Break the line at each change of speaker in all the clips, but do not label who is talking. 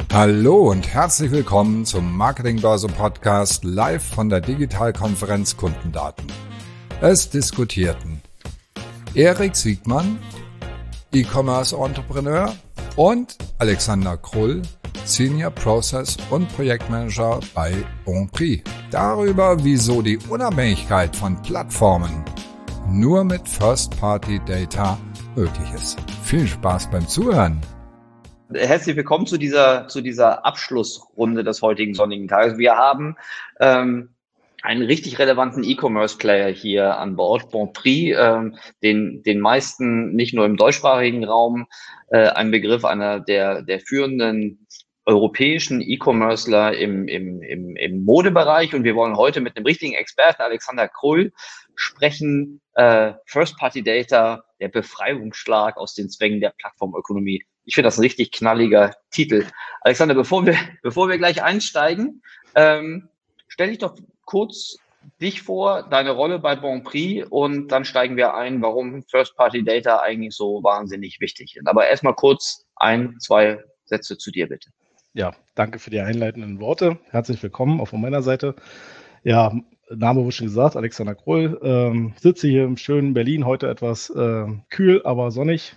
Hallo und herzlich willkommen zum Marketingbörse Podcast live von der Digitalkonferenz Kundendaten. Es diskutierten Erik Siegmann, E-Commerce Entrepreneur, und Alexander Krull, Senior Process und Projektmanager bei Bonprix, darüber, wieso die Unabhängigkeit von Plattformen nur mit First-Party-Data möglich ist. Viel Spaß beim Zuhören.
Herzlich willkommen zu dieser Abschlussrunde des heutigen sonnigen Tages. Wir haben einen richtig relevanten E-Commerce-Player hier an Bord, Bonprix, den meisten nicht nur im deutschsprachigen Raum ein Begriff, einer der führenden europäischen E-Commercer im Modebereich. Und wir wollen heute mit einem richtigen Experten, Alexander Krull, sprechen. First-Party-Data, der Befreiungsschlag aus den Zwängen der Plattformökonomie. Ich finde das ein richtig knalliger Titel. Alexander, bevor wir gleich einsteigen, stell dich doch kurz dich vor, deine Rolle bei Bonprix, und dann steigen wir ein, warum First-Party-Data eigentlich so wahnsinnig wichtig ist. Aber erstmal kurz zwei Sätze zu dir, bitte.
Ja, danke für die einleitenden Worte. Herzlich willkommen auch von meiner Seite. Ja, Name wurde schon gesagt, Alexander Krull. Sitze hier im schönen Berlin, heute etwas kühl, aber sonnig.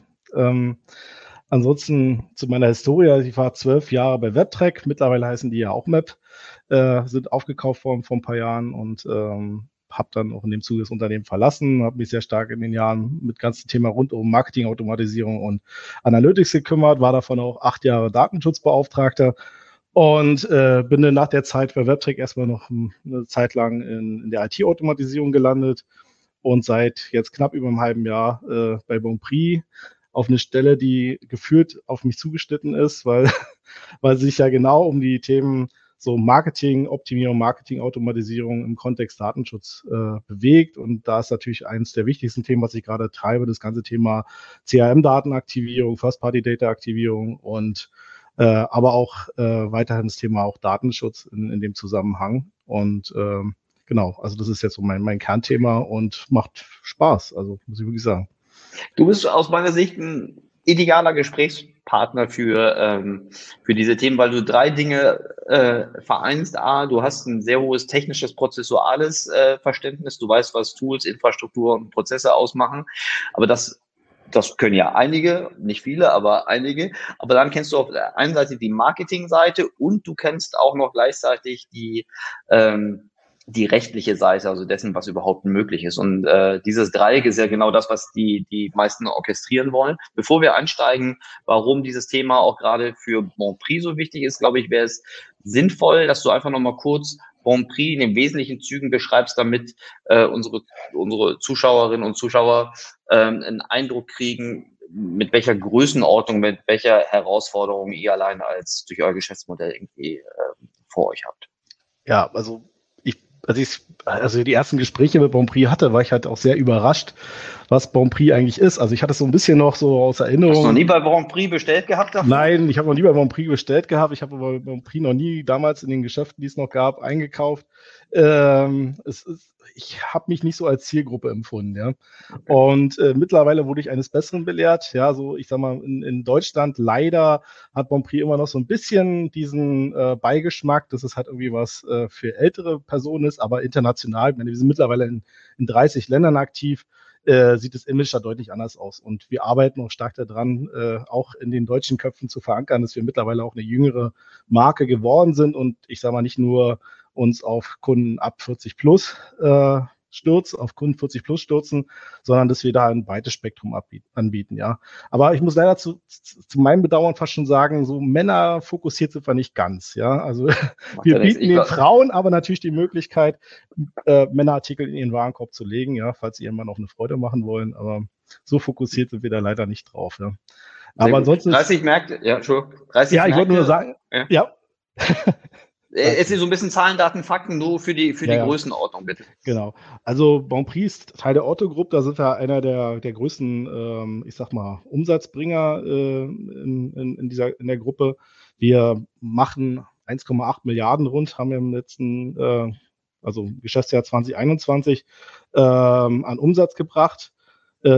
Ansonsten zu meiner Historie: Ich war 12 Jahre bei Webtrack, mittlerweile heißen die ja auch Map, sind aufgekauft worden vor ein paar Jahren und habe dann auch in dem Zuge das Unternehmen verlassen, habe mich sehr stark in den Jahren mit ganzen Thema rund um Marketing, Automatisierung und Analytics gekümmert, war davon auch 8 Jahre Datenschutzbeauftragter und bin dann nach der Zeit bei Webtrack erstmal noch eine Zeit lang in der IT-Automatisierung gelandet und seit jetzt knapp über einem halben Jahr bei Bonprix auf eine Stelle, die gefühlt auf mich zugeschnitten ist, weil sich ja genau um die Themen so Marketing-Optimierung, Marketing-Automatisierung im Kontext Datenschutz bewegt. Und da ist natürlich eines der wichtigsten Themen, was ich gerade treibe, das ganze Thema CRM-Datenaktivierung, First-Party-Data-Aktivierung und aber auch weiterhin das Thema auch Datenschutz in dem Zusammenhang. Und genau, also das ist jetzt so mein Kernthema und macht Spaß, also muss ich wirklich sagen.
Du bist aus meiner Sicht ein idealer Gesprächspartner für diese Themen, weil du 3 Dinge vereinst. A, du hast ein sehr hohes technisches, prozessuales Verständnis. Du weißt, was Tools, Infrastruktur und Prozesse ausmachen. Aber das können ja einige, nicht viele, aber einige. Aber dann kennst du auf der einen Seite die Marketingseite und du kennst auch noch gleichzeitig die rechtliche Seite, also dessen, was überhaupt möglich ist. Und dieses Dreieck ist ja genau das, was die meisten orchestrieren wollen. Bevor wir einsteigen, warum dieses Thema auch gerade für Bonprix so wichtig ist, glaube ich, wäre es sinnvoll, dass du einfach nochmal kurz Bonprix in den wesentlichen Zügen beschreibst, damit unsere Zuschauerinnen und Zuschauer einen Eindruck kriegen, mit welcher Größenordnung, mit welcher Herausforderung ihr allein durch euer Geschäftsmodell irgendwie vor euch habt.
Ja, als ich die ersten Gespräche mit Bonprix hatte, war ich halt auch sehr überrascht, was Bonprix eigentlich ist. Also ich hatte es so ein bisschen noch so aus Erinnerung.
Hast du noch nie bei Bonprix bestellt gehabt? Davon?
Nein, ich habe noch nie bei Bonprix bestellt gehabt. Ich habe bei Bonprix noch nie damals in den Geschäften, die es noch gab, eingekauft. Ich habe mich nicht so als Zielgruppe empfunden, ja. Okay. Und mittlerweile wurde ich eines Besseren belehrt. Ja, so ich sag mal, in Deutschland leider hat Bonprix immer noch so ein bisschen diesen Beigeschmack, dass es halt irgendwie was für ältere Personen ist, aber international, wir sind mittlerweile in 30 Ländern aktiv, sieht das Image da deutlich anders aus. Und wir arbeiten auch stark daran, auch in den deutschen Köpfen zu verankern, dass wir mittlerweile auch eine jüngere Marke geworden sind und ich sage mal nicht nur uns auf Kunden ab 40 plus stürzen, sondern dass wir da ein weites Spektrum anbieten, ja. Aber ich muss leider zu meinem Bedauern fast schon sagen, so Männer fokussiert sind wir nicht ganz, ja. Also wir bieten den Frauen aber natürlich die Möglichkeit, Männerartikel in ihren Warenkorb zu legen, ja, falls sie irgendwann noch eine Freude machen wollen, aber so fokussiert sind wir da leider nicht drauf, ja. Aber ansonsten
30 Märkte, ja, Entschuldigung. 30
ja, ich wollte nur sagen, ja.
Es ist so ein bisschen Zahlen, Daten, Fakten, nur für die Größenordnung, bitte.
Genau. Also Bonprix, Teil der Otto Group, da sind wir einer der größten, ich sag mal, Umsatzbringer in der Gruppe. Wir machen 1,8 Milliarden rund, haben wir im letzten, also Geschäftsjahr 2021, an Umsatz gebracht.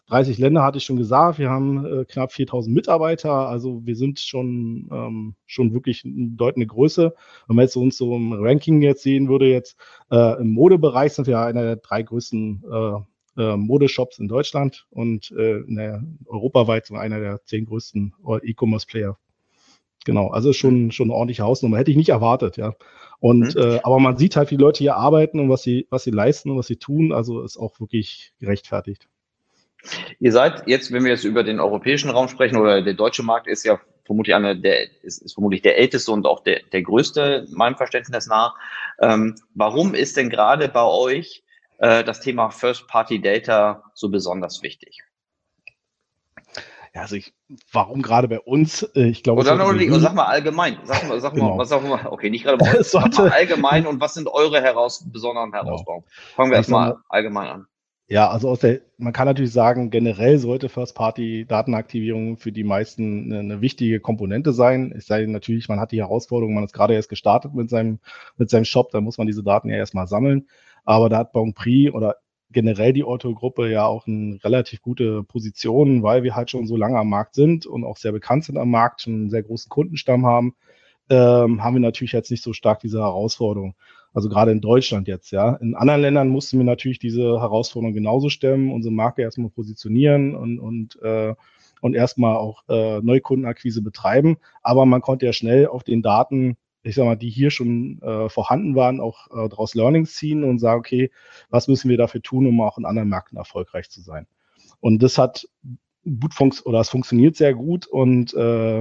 30 Länder hatte ich schon gesagt. Wir haben knapp 4.000 Mitarbeiter. Also wir sind schon wirklich eine bedeutende Größe. Wenn man jetzt uns so im Ranking jetzt sehen würde, jetzt im Modebereich sind wir einer der 3 größten Modeshops in Deutschland und europaweit so einer der 10 größten E-Commerce-Player. Genau, also schon eine ordentliche Hausnummer. Hätte ich nicht erwartet, ja. Und aber man sieht halt, wie die Leute hier arbeiten und was sie leisten und was sie tun. Also ist auch wirklich gerechtfertigt.
Ihr seid jetzt, wenn wir jetzt über den europäischen Raum sprechen, oder der deutsche Markt ist ja vermutlich ist vermutlich der älteste und auch der größte, meinem Verständnis nach. Warum ist denn gerade bei euch das Thema First-Party-Data so besonders wichtig?
Ja, also warum gerade bei uns? Ich glaube,
sag mal allgemein. Sag mal, okay, nicht gerade bei uns. Sag mal allgemein und was sind eure besonderen Herausforderungen? Fangen wir erstmal allgemein an.
Ja, also man kann natürlich sagen, generell sollte First-Party-Datenaktivierung für die meisten eine wichtige Komponente sein. Es sei denn natürlich, man hat die Herausforderung, man ist gerade erst gestartet mit seinem Shop, dann muss man diese Daten ja erstmal sammeln. Aber da hat Bonprix oder generell die Otto-Gruppe ja auch eine relativ gute Position, weil wir halt schon so lange am Markt sind und auch sehr bekannt sind am Markt, schon einen sehr großen Kundenstamm haben, haben wir natürlich jetzt nicht so stark diese Herausforderung. Also gerade in Deutschland jetzt, ja. In anderen Ländern mussten wir natürlich diese Herausforderung genauso stemmen, unsere Marke erstmal positionieren und erstmal auch Neukundenakquise betreiben. Aber man konnte ja schnell auf den Daten, ich sag mal, die hier schon vorhanden waren, auch daraus Learnings ziehen und sagen, okay, was müssen wir dafür tun, um auch in anderen Märkten erfolgreich zu sein? Und das hat es funktioniert sehr gut und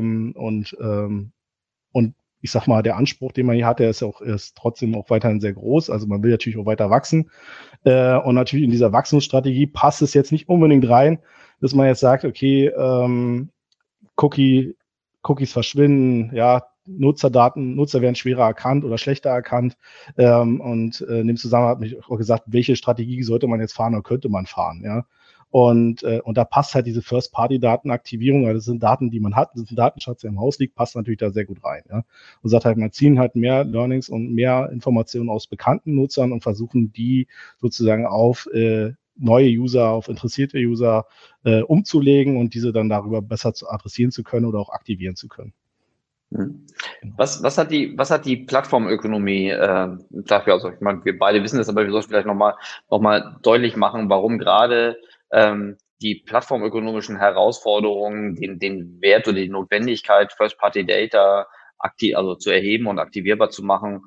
ich sag mal, der Anspruch, den man hier hatte, ist trotzdem auch weiterhin sehr groß. Also man will natürlich auch weiter wachsen. Und natürlich in dieser Wachstumsstrategie passt es jetzt nicht unbedingt rein, dass man jetzt sagt, okay, Cookies verschwinden, ja, Nutzer werden schwerer erkannt oder schlechter erkannt. Und in dem Zusammenhang hat mich auch gesagt, welche Strategie sollte man jetzt fahren oder könnte man fahren, ja. Und da passt halt diese First-Party-Datenaktivierung, weil das sind Daten, die man hat, das ist ein Datenschatz, der im Haus liegt, passt natürlich da sehr gut rein. Ja? Und sagt halt, man ziehen halt mehr Learnings und mehr Informationen aus bekannten Nutzern und versuchen die sozusagen auf neue User, auf interessierte User umzulegen und diese dann darüber besser adressieren zu können oder auch aktivieren zu können.
Was hat die Plattformökonomie dafür? Also ich meine, wir beide wissen das, aber wir sollten vielleicht noch mal deutlich machen, warum gerade die plattformökonomischen Herausforderungen, den Wert oder die Notwendigkeit, First-Party-Data also zu erheben und aktivierbar zu machen,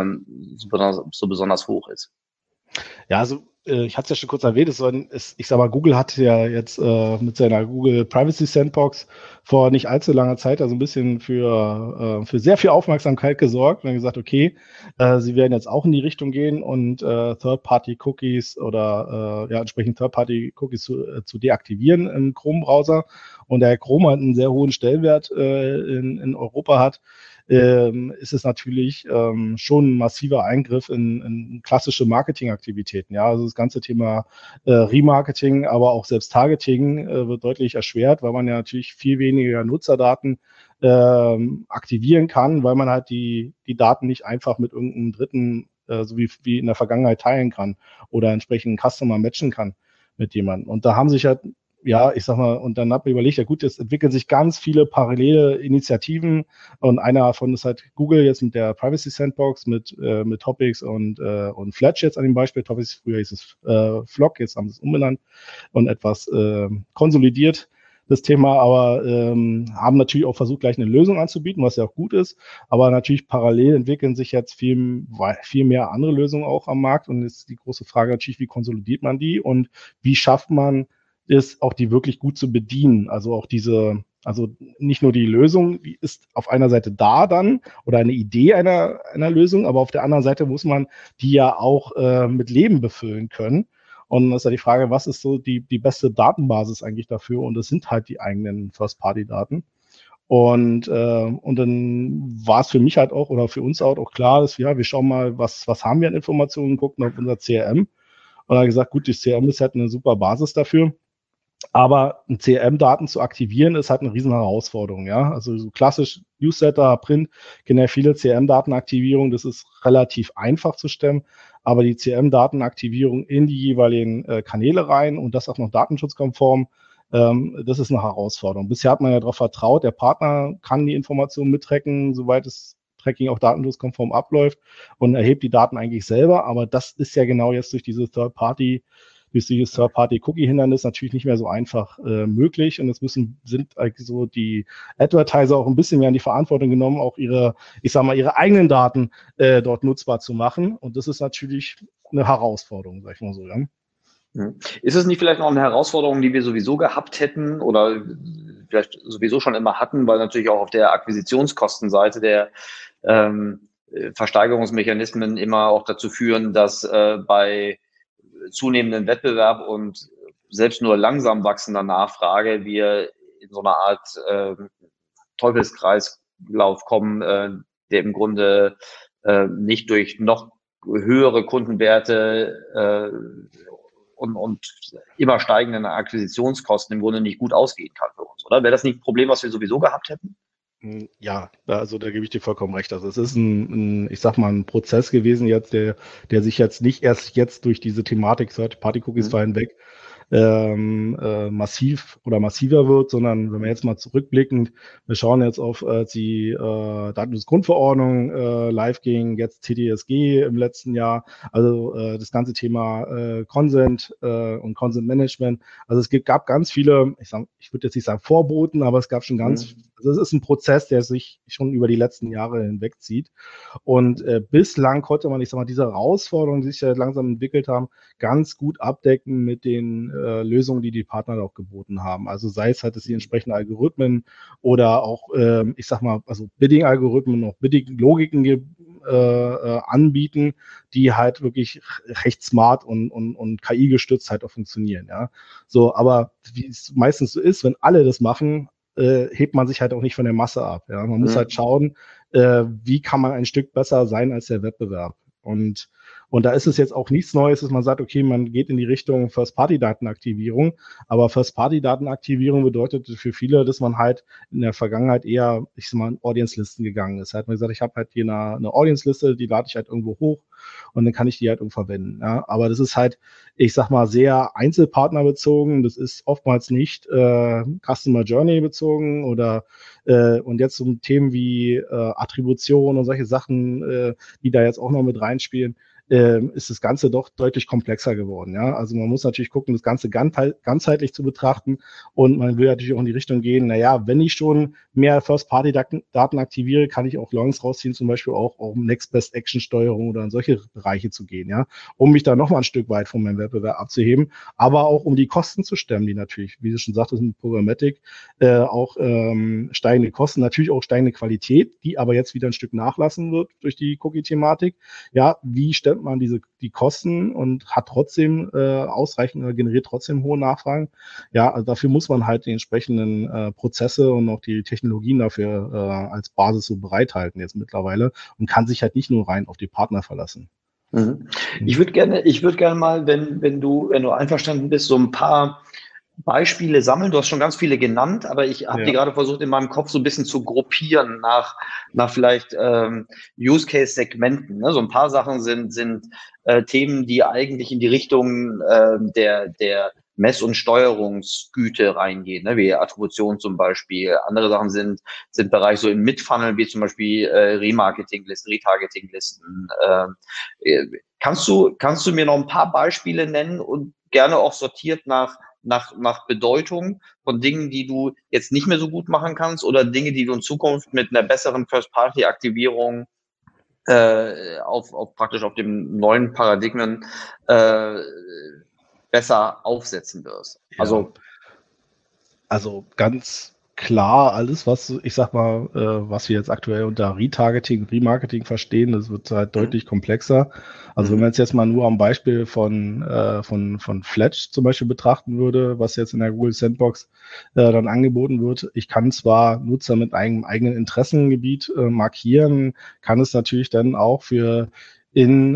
so besonders hoch ist.
Ja, also ich hatte es ja schon kurz erwähnt, ich sag mal, Google hat ja jetzt mit seiner Google Privacy Sandbox vor nicht allzu langer Zeit also ein bisschen für sehr viel Aufmerksamkeit gesorgt und gesagt, okay, sie werden jetzt auch in die Richtung gehen und Third-Party-Cookies oder entsprechend Third-Party-Cookies zu deaktivieren im Chrome-Browser. Und der Chrome halt einen sehr hohen Stellenwert in Europa hat, ist es natürlich schon ein massiver Eingriff in klassische Marketingaktivitäten. Ja, also das ganze Thema Remarketing, aber auch selbst Targeting wird deutlich erschwert, weil man ja natürlich viel weniger Nutzerdaten aktivieren kann, weil man halt die Daten nicht einfach mit irgendeinem Dritten, so wie in der Vergangenheit, teilen kann oder entsprechend Customer matchen kann mit jemandem. Und da haben sich halt ich sag mal, und dann hat man überlegt, ja gut, jetzt entwickeln sich ganz viele parallele Initiativen und einer davon ist halt Google jetzt mit der Privacy Sandbox, mit Topics und Fletch jetzt an dem Beispiel. Topics, früher hieß es Flock, jetzt haben sie es umbenannt und etwas konsolidiert, das Thema, aber haben natürlich auch versucht, gleich eine Lösung anzubieten, was ja auch gut ist, aber natürlich parallel entwickeln sich jetzt viel mehr andere Lösungen auch am Markt und ist die große Frage natürlich, wie konsolidiert man die und wie schafft man ist, auch die wirklich gut zu bedienen. Also auch also nicht nur die Lösung, die ist auf einer Seite da dann oder eine Idee einer Lösung, aber auf der anderen Seite muss man die ja auch mit Leben befüllen können. Und das ist ja die Frage, was ist so die beste Datenbasis eigentlich dafür? Und das sind halt die eigenen First-Party-Daten. Und dann war es für mich halt auch oder für uns auch klar, dass wir schauen mal, was haben wir an Informationen, gucken auf unser CRM. Und dann gesagt, gut, das CRM ist halt eine super Basis dafür. Aber ein CRM-Daten zu aktivieren, ist halt eine riesen Herausforderung, ja. Also so klassisch Newsletter, Print, kennen ja viele CRM-Datenaktivierung, das ist relativ einfach zu stemmen. aber die CRM-Datenaktivierung in die jeweiligen Kanäle rein und das auch noch datenschutzkonform, das ist eine Herausforderung. Bisher hat man ja darauf vertraut, der Partner kann die Informationen mittracken, soweit das Tracking auch datenschutzkonform abläuft und erhebt die Daten eigentlich selber, aber das ist ja genau jetzt durch dieses Third-Party-Cookie-Hindernis natürlich nicht mehr so einfach möglich. Und es sind eigentlich so die Advertiser auch ein bisschen mehr in die Verantwortung genommen, auch ihre eigenen Daten dort nutzbar zu machen. Und das ist natürlich eine Herausforderung, sag ich mal so, ja.
Ist es nicht vielleicht noch eine Herausforderung, die wir sowieso gehabt hätten oder vielleicht sowieso schon immer hatten, weil natürlich auch auf der Akquisitionskostenseite der Versteigerungsmechanismen immer auch dazu führen, dass bei zunehmenden Wettbewerb und selbst nur langsam wachsender Nachfrage wir in so eine Art Teufelskreislauf kommen, der im Grunde nicht durch noch höhere Kundenwerte und immer steigenden Akquisitionskosten im Grunde nicht gut ausgehen kann für uns, oder? Wäre das nicht ein Problem, was wir sowieso gehabt hätten?
Ja, also da gebe ich dir vollkommen recht. Also es ist ein Prozess gewesen jetzt, der sich jetzt nicht erst jetzt durch diese Thematik Third-Party-Cookies fallen weg massiver wird, sondern wenn wir jetzt mal zurückblickend, wir schauen jetzt auf die Datenschutzgrundverordnung live ging, jetzt TDSG im letzten Jahr, also das ganze Thema Consent und Consent Management. Also es gab ganz viele, ich würde jetzt nicht sagen Vorboten, aber es gab schon also es ist ein Prozess, der sich schon über die letzten Jahre hinwegzieht. Und bislang konnte man, diese Herausforderungen, die sich ja langsam entwickelt haben, ganz gut abdecken mit den Lösungen, die Partner auch geboten haben. Also sei es halt, dass sie entsprechende Algorithmen oder auch, Bidding-Algorithmen, auch Bidding-Logiken anbieten, die halt wirklich recht smart und KI-gestützt halt auch funktionieren. Ja, so, aber wie es meistens so ist, wenn alle das machen, hebt man sich halt auch nicht von der Masse ab. Ja, man muss halt schauen, wie kann man ein Stück besser sein als der Wettbewerb. Und da ist es jetzt auch nichts Neues, dass man sagt, okay, man geht in die Richtung First-Party-Datenaktivierung. Aber First-Party-Datenaktivierung bedeutet für viele, dass man halt in der Vergangenheit eher, in Audience-Listen gegangen ist. Hat man gesagt, ich habe halt hier eine Audience-Liste, die lade ich halt irgendwo hoch und dann kann ich die halt irgendwo verwenden. Ja? Aber das ist halt, sehr einzelpartnerbezogen. Das ist oftmals nicht Customer Journey bezogen oder und jetzt so Themen wie Attribution und solche Sachen, die da jetzt auch noch mit reinspielen, ist das Ganze doch deutlich komplexer geworden. Ja? Also man muss natürlich gucken, das Ganze ganzheitlich zu betrachten und man will natürlich auch in die Richtung gehen, wenn ich schon mehr First-Party-Daten aktiviere, kann ich auch Learnings rausziehen, zum Beispiel auch um Next-Best-Action-Steuerung oder in solche Bereiche zu gehen, ja, um mich da nochmal ein Stück weit von meinem Wettbewerb abzuheben, aber auch um die Kosten zu stemmen, die natürlich, wie du schon sagtest, mit Programmatic auch steigende Kosten, natürlich auch steigende Qualität, die aber jetzt wieder ein Stück nachlassen wird durch die Cookie-Thematik. Ja, wie stemmt man die Kosten und hat trotzdem ausreichend oder generiert trotzdem hohe Nachfragen? Ja, also dafür muss man halt die entsprechenden Prozesse und auch die Technologien dafür als Basis so bereithalten jetzt mittlerweile und kann sich halt nicht nur rein auf die Partner verlassen.
Ich würde gerne mal, wenn du einverstanden bist, so ein paar Beispiele sammeln. Du hast schon ganz viele genannt, aber ich habe die gerade versucht, in meinem Kopf so ein bisschen zu gruppieren nach vielleicht Use-Case-Segmenten. Ne? So ein paar Sachen sind Themen, die eigentlich in die Richtung der Mess- und Steuerungsgüte reingehen, ne? Wie Attribution zum Beispiel. Andere Sachen sind Bereich so im Mid-Funnel, wie zum Beispiel Remarketing-Listen, Retargeting-Listen. Kannst du mir noch ein paar Beispiele nennen und gerne auch sortiert nach Bedeutung von Dingen, die du jetzt nicht mehr so gut machen kannst oder Dinge, die du in Zukunft mit einer besseren First-Party-Aktivierung praktisch auf dem neuen Paradigmen besser aufsetzen wirst?
Ja. Also ganz klar, alles, was was wir jetzt aktuell unter Retargeting, Remarketing verstehen, das wird halt deutlich komplexer. Also wenn man jetzt mal nur am Beispiel von Fletch zum Beispiel betrachten würde, was jetzt in der Google Sandbox dann angeboten wird, ich kann zwar Nutzer mit einem eigenen Interessengebiet markieren, kann es natürlich dann auch für in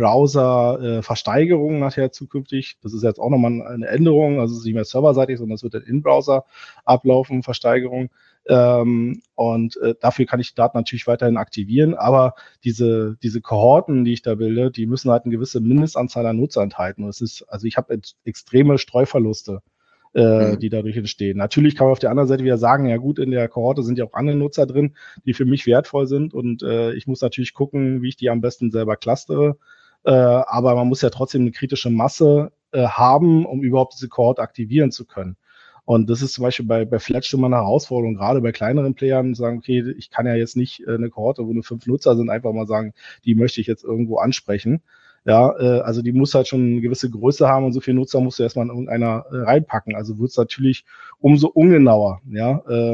Browser Versteigerungen zukünftig. Das ist jetzt auch nochmal eine Änderung, also es ist nicht mehr serverseitig, sondern es wird dann in Browser ablaufen, Versteigerung. Dafür kann ich Daten natürlich weiterhin aktivieren, aber diese Kohorten, die ich da bilde, die müssen halt eine gewisse Mindestanzahl an Nutzer enthalten. Und ich habe extreme Streuverluste, die dadurch entstehen. Natürlich kann man auf der anderen Seite wieder sagen, ja gut, in der Kohorte sind ja auch andere Nutzer drin, die für mich wertvoll sind und ich muss natürlich gucken, wie ich die am besten selber clustere. Aber man muss ja trotzdem eine kritische Masse haben, um überhaupt diese Kohorte aktivieren zu können. Und das ist zum Beispiel bei Fletch immer eine Herausforderung, gerade bei kleineren Playern, sagen, okay, ich kann ja jetzt nicht eine Kohorte, wo nur 5 Nutzer sind, einfach mal sagen, die möchte ich jetzt irgendwo ansprechen. Ja, also die muss halt schon eine gewisse Größe haben und so viele Nutzer musst du erstmal in irgendeiner reinpacken. Also wird es natürlich umso ungenauer, ja,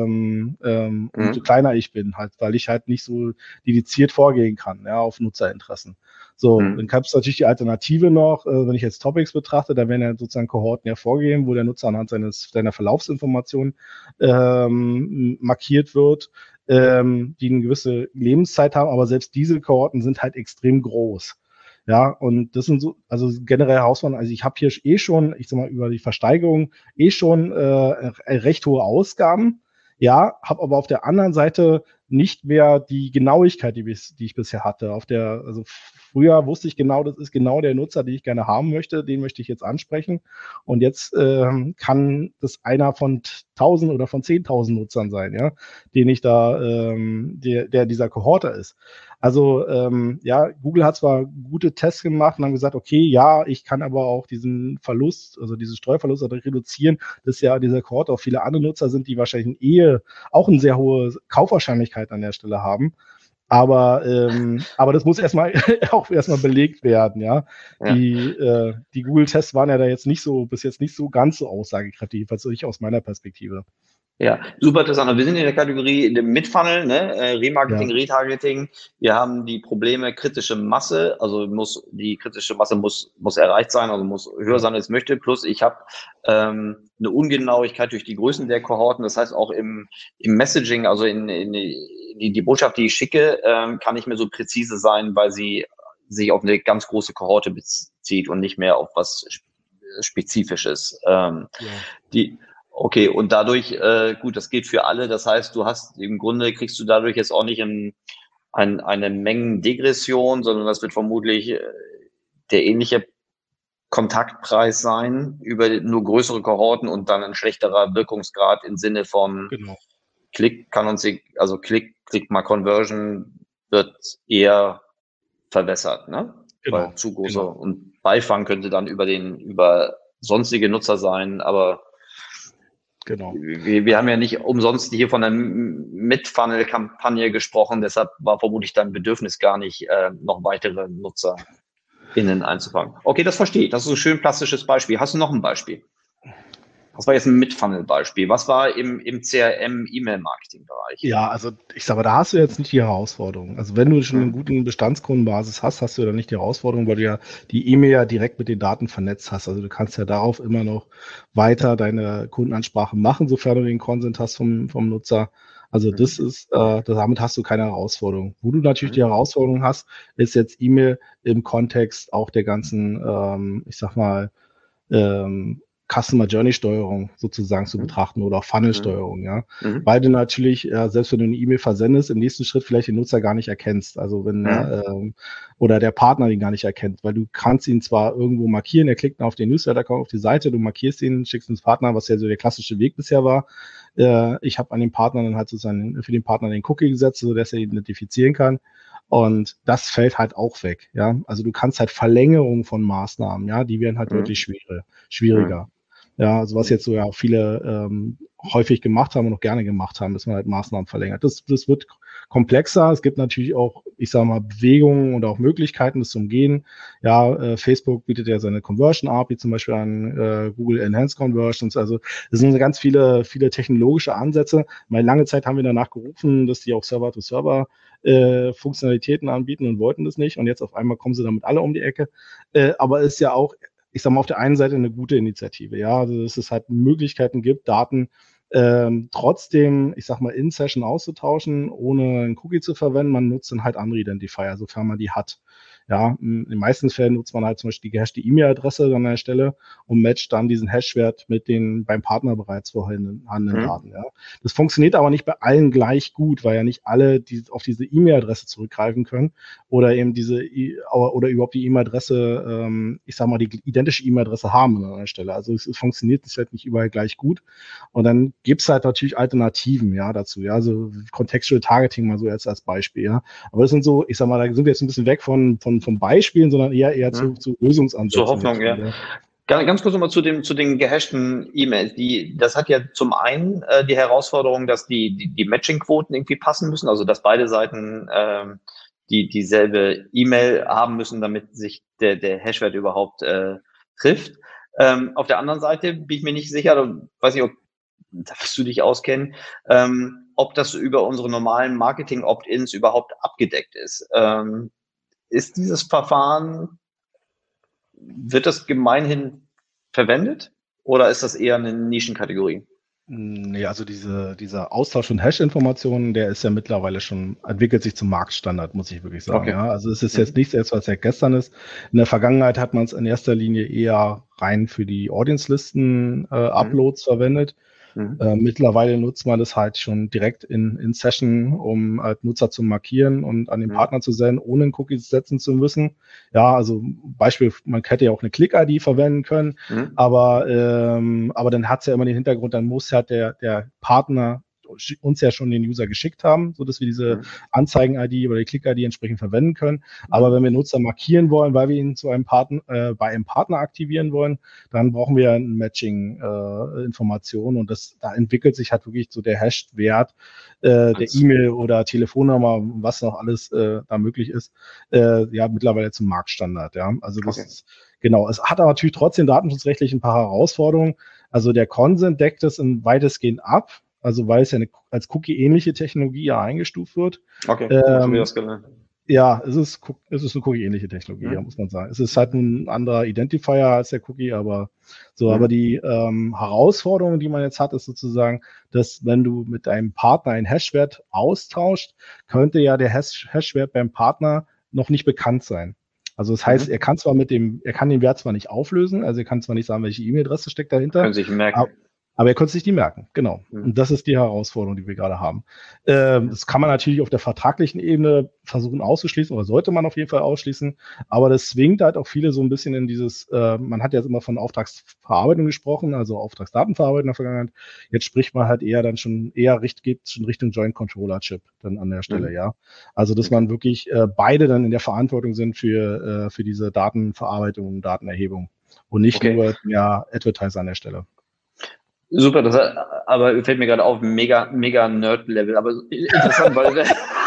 umso kleiner ich bin, halt, weil ich halt nicht so dediziert vorgehen kann, ja, auf Nutzerinteressen. So, dann gab es natürlich die Alternative noch, wenn ich jetzt Topics betrachte, da werden ja sozusagen Kohorten hervorgegeben, wo der Nutzer anhand seiner Verlaufsinformation markiert wird, die eine gewisse Lebenszeit haben, aber selbst diese Kohorten sind halt extrem groß. Ja, und das sind so, also generell Herausforderungen. Also ich habe hier schon, ich sag mal, über die Versteigerung schon recht hohe Ausgaben. Ja, habe aber auf der anderen Seite nicht mehr die Genauigkeit, die ich bisher hatte. Also früher wusste ich genau, das ist genau der Nutzer, den ich gerne haben möchte, den möchte ich jetzt ansprechen. Und jetzt kann das einer von 1000 oder von 10.000 Nutzern sein, ja, den ich da, der dieser Kohorte ist. Also ja, Google hat zwar gute Tests gemacht und haben gesagt, okay, ja, ich kann aber auch diesen Verlust, also diesen Streuverlust reduzieren, dass ja dieser Kohorte auch viele andere Nutzer sind, die wahrscheinlich auch eine sehr hohe Kaufwahrscheinlichkeit an der Stelle haben. Aber das muss erstmal belegt werden, ja. Die Google-Tests waren ja da bis jetzt nicht so ganz so aussagekräftig, jedenfalls so ich aus meiner Perspektive.
Ja, super interessant. Wir sind in der Kategorie Mid-Funnel, ne? Remarketing, Retargeting. Wir haben die Probleme kritische Masse, also die kritische Masse muss erreicht sein, also muss höher sein, als ich möchte. Plus ich habe eine Ungenauigkeit durch die Größen der Kohorten. Das heißt auch im Messaging, also in die Botschaft, die ich schicke, kann nicht mehr so präzise sein, weil sie sich auf eine ganz große Kohorte bezieht und nicht mehr auf was Spezifisches. Okay, und dadurch, gut, das geht für alle. Das heißt, kriegst du dadurch jetzt auch nicht eine Mengendegression, sondern das wird vermutlich der ähnliche Kontaktpreis sein über nur größere Kohorten und dann ein schlechterer Wirkungsgrad im Sinne von Click-mal-Conversion wird eher verwässert, ne?
Genau.
Weil zu große und Beifang könnte dann über sonstige Nutzer sein, aber
genau.
Wir haben ja nicht umsonst hier von einer Mid-Funnel-Kampagne gesprochen, deshalb war vermutlich dein Bedürfnis gar nicht, noch weitere NutzerInnen einzufangen. Okay, das verstehe ich. Das ist ein schön plastisches Beispiel. Hast du noch ein Beispiel? Das war jetzt ein Mid-Funnel-Beispiel. Was war im CRM-E-Mail-Marketing-Bereich?
Ja, also ich sage mal, da hast du jetzt nicht die Herausforderung. Also wenn du schon eine gute Bestandskundenbasis hast du da nicht die Herausforderung, weil du ja die E-Mail ja direkt mit den Daten vernetzt hast. Also du kannst ja darauf immer noch weiter deine Kundenansprache machen, sofern du den Consent hast vom Nutzer. Also damit hast du keine Herausforderung. Wo du natürlich die Herausforderung hast, ist jetzt E-Mail im Kontext auch der ganzen, Customer Journey Steuerung sozusagen zu betrachten oder auch Funnel Steuerung, ja. Weil du natürlich, selbst wenn du eine E-Mail versendest, im nächsten Schritt vielleicht den Nutzer gar nicht erkennst. Also oder der Partner den gar nicht erkennt, weil du kannst ihn zwar irgendwo markieren, er klickt auf den Newsletter, kommt auf die Seite, du markierst ihn, schickst ihn ins Partner, was ja so der klassische Weg bisher war. Ich habe an den Partner dann halt sozusagen für den Partner den Cookie gesetzt, sodass er ihn identifizieren kann. Und das fällt halt auch weg, ja. Also du kannst halt Verlängerung von Maßnahmen, ja, die werden halt deutlich schwieriger. Ja, also was jetzt so ja viele häufig gemacht haben und auch gerne gemacht haben, dass man halt Maßnahmen verlängert. Das wird komplexer. Es gibt natürlich auch, ich sage mal, Bewegungen und auch Möglichkeiten, das zu umgehen. Ja, Facebook bietet ja seine Conversion API zum Beispiel an, Google Enhanced Conversions. Also das sind ganz viele technologische Ansätze. Mal lange Zeit haben wir danach gerufen, dass die auch Server-to-Server Funktionalitäten anbieten und wollten das nicht. Und jetzt auf einmal kommen sie damit alle um die Ecke. Aber es ist ja auch, ich sage mal, auf der einen Seite eine gute Initiative, ja, also dass es halt Möglichkeiten gibt, Daten trotzdem, ich sag mal, in Session auszutauschen, ohne einen Cookie zu verwenden. Man nutzt dann halt andere Identifier, sofern man die hat. Ja, in den meisten Fällen nutzt man halt zum Beispiel die gehashte E-Mail-Adresse an der Stelle und matcht dann diesen Hashwert mit den beim Partner bereits vorhandenen Daten. Ja. Das funktioniert aber nicht bei allen gleich gut, weil ja nicht alle auf diese E-Mail-Adresse zurückgreifen können oder eben oder überhaupt die E-Mail-Adresse, ich sag mal, die identische E-Mail-Adresse haben an einer Stelle. Also es funktioniert halt nicht überall gleich gut. Und dann gibt's halt natürlich Alternativen, ja, dazu, ja, also Contextual Targeting mal so als Beispiel, ja. Aber das sind so, ich sag mal, da sind wir jetzt ein bisschen weg von Beispielen, sondern eher zu Lösungsansätzen.
Zur Hoffnung, ja. Ganz kurz nochmal zu den gehashten E-Mails. Das hat ja zum einen die Herausforderung, dass die Matching-Quoten irgendwie passen müssen, also dass beide Seiten dieselbe E-Mail haben müssen, damit sich der Hashwert überhaupt trifft. Auf der anderen Seite bin ich mir nicht sicher, weiß nicht, da wirst du dich auskennen, ob das über unsere normalen Marketing-Opt-ins überhaupt abgedeckt ist. Ist dieses Verfahren, wird das gemeinhin verwendet oder ist das eher eine Nischenkategorie?
Nee, also dieser Austausch von Hash-Informationen, der ist ja mittlerweile entwickelt sich zum Marktstandard, muss ich wirklich sagen. Okay. Ja, also es ist jetzt nichts, was ja gestern ist. In der Vergangenheit hat man es in erster Linie eher rein für die Audience-Listen-Uploads verwendet. Mittlerweile nutzt man das halt schon direkt in Session, um halt Nutzer zu markieren und an den Partner zu senden, ohne einen Cookie setzen zu müssen. Ja, also Beispiel, man hätte ja auch eine Click-ID verwenden können, aber dann hat es ja immer den Hintergrund, dann muss halt der Partner uns ja schon den User geschickt haben, so dass wir diese Anzeigen-ID oder die Click-ID entsprechend verwenden können. Aber wenn wir Nutzer markieren wollen, weil wir ihn bei einem Partner aktivieren wollen, dann brauchen wir ein Matching-Information und da entwickelt sich halt wirklich so der Hash-Wert der E-Mail oder Telefonnummer, was noch alles da möglich ist, mittlerweile zum Marktstandard. Ja, also das ist genau. Es hat aber natürlich trotzdem datenschutzrechtlich ein paar Herausforderungen. Also der Consent deckt es weitestgehend ab. Also weil es ja als Cookie-ähnliche Technologie ja eingestuft wird. Okay, haben wir das gelernt. Ja, es ist eine Cookie-ähnliche Technologie, muss man sagen. Es ist halt ein anderer Identifier als der Cookie, aber die Herausforderung, die man jetzt hat, ist sozusagen, dass wenn du mit deinem Partner einen Hashwert austauscht, könnte ja der Hashwert beim Partner noch nicht bekannt sein. Also das heißt, er kann den Wert zwar nicht auflösen, also er kann zwar nicht sagen, welche E-Mail-Adresse steckt dahinter.
Können sich merken.
Aber er konnte sich die merken, genau. Und das ist die Herausforderung, die wir gerade haben. Das kann man natürlich auf der vertraglichen Ebene versuchen auszuschließen oder sollte man auf jeden Fall ausschließen. Aber das zwingt halt auch viele so ein bisschen in dieses, man hat jetzt immer von Auftragsverarbeitung gesprochen, also Auftragsdatenverarbeitung in der Vergangenheit. Jetzt spricht man halt geht schon Richtung Joint Controller Chip dann an der Stelle, ja. Also, dass man wirklich beide dann in der Verantwortung sind für diese Datenverarbeitung und Datenerhebung und nicht nur Advertiser an der Stelle.
Super, aber fällt mir gerade auf, mega Nerd-Level, aber interessant, weil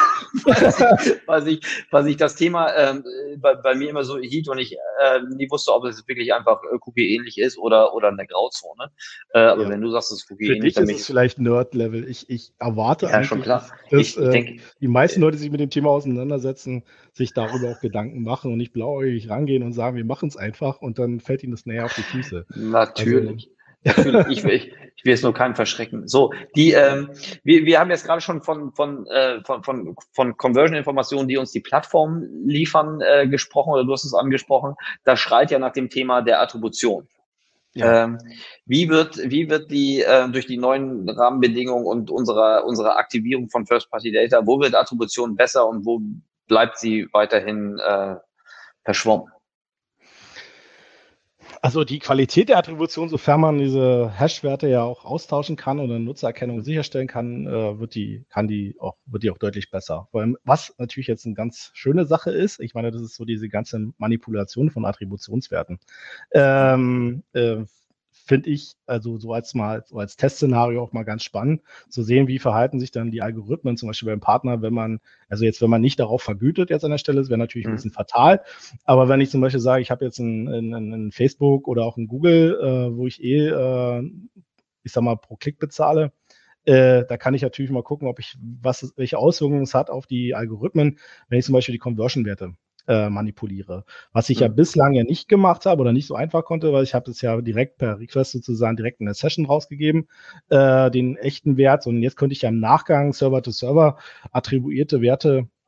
was ich das Thema bei mir immer so hielt und ich nie wusste, ob es wirklich einfach Cookie-ähnlich ist oder eine Grauzone. Aber wenn du sagst, es ist Cookie-ähnlich.
Für dich ist es vielleicht Nerd-Level. Ich erwarte eigentlich, schon klar. Dass die meisten Leute, die sich mit dem Thema auseinandersetzen, sich darüber auch Gedanken machen und nicht blauäugig rangehen und sagen, wir machen es einfach und dann fällt ihnen das näher auf die Füße.
Natürlich. Natürlich, ich will es nur keinem verschrecken. So, wir haben jetzt gerade schon von Conversion-Informationen, die uns die Plattform liefern, gesprochen, oder du hast es angesprochen. Das schreit ja nach dem Thema der Attribution. Ja. Wie wird die durch die neuen Rahmenbedingungen und unsere Aktivierung von First-Party-Data, wo wird Attribution besser und wo bleibt sie weiterhin verschwommen?
Also die Qualität der Attribution, sofern man diese Hash-Werte ja auch austauschen kann oder Nutzererkennung sicherstellen kann, wird die auch deutlich besser. Vor allem, was natürlich jetzt eine ganz schöne Sache ist, ich meine, das ist so diese ganze Manipulation von Attributionswerten. Finde ich, also so als Testszenario auch mal ganz spannend, zu sehen, wie verhalten sich dann die Algorithmen, zum Beispiel beim Partner, wenn man nicht darauf vergütet jetzt an der Stelle, das wäre natürlich ein bisschen fatal, aber wenn ich zum Beispiel sage, ich habe jetzt ein Facebook oder auch ein Google, wo ich ich sag mal, pro Klick bezahle, da kann ich natürlich mal gucken, welche Auswirkungen es hat auf die Algorithmen, wenn ich zum Beispiel die Conversion-Werte manipuliere. Was ich ja bislang ja nicht gemacht habe oder nicht so einfach konnte, weil ich habe das ja direkt per Request sozusagen direkt in der Session rausgegeben, den echten Wert. Und jetzt könnte ich ja im Nachgang Server-to-Server attribuierte Werte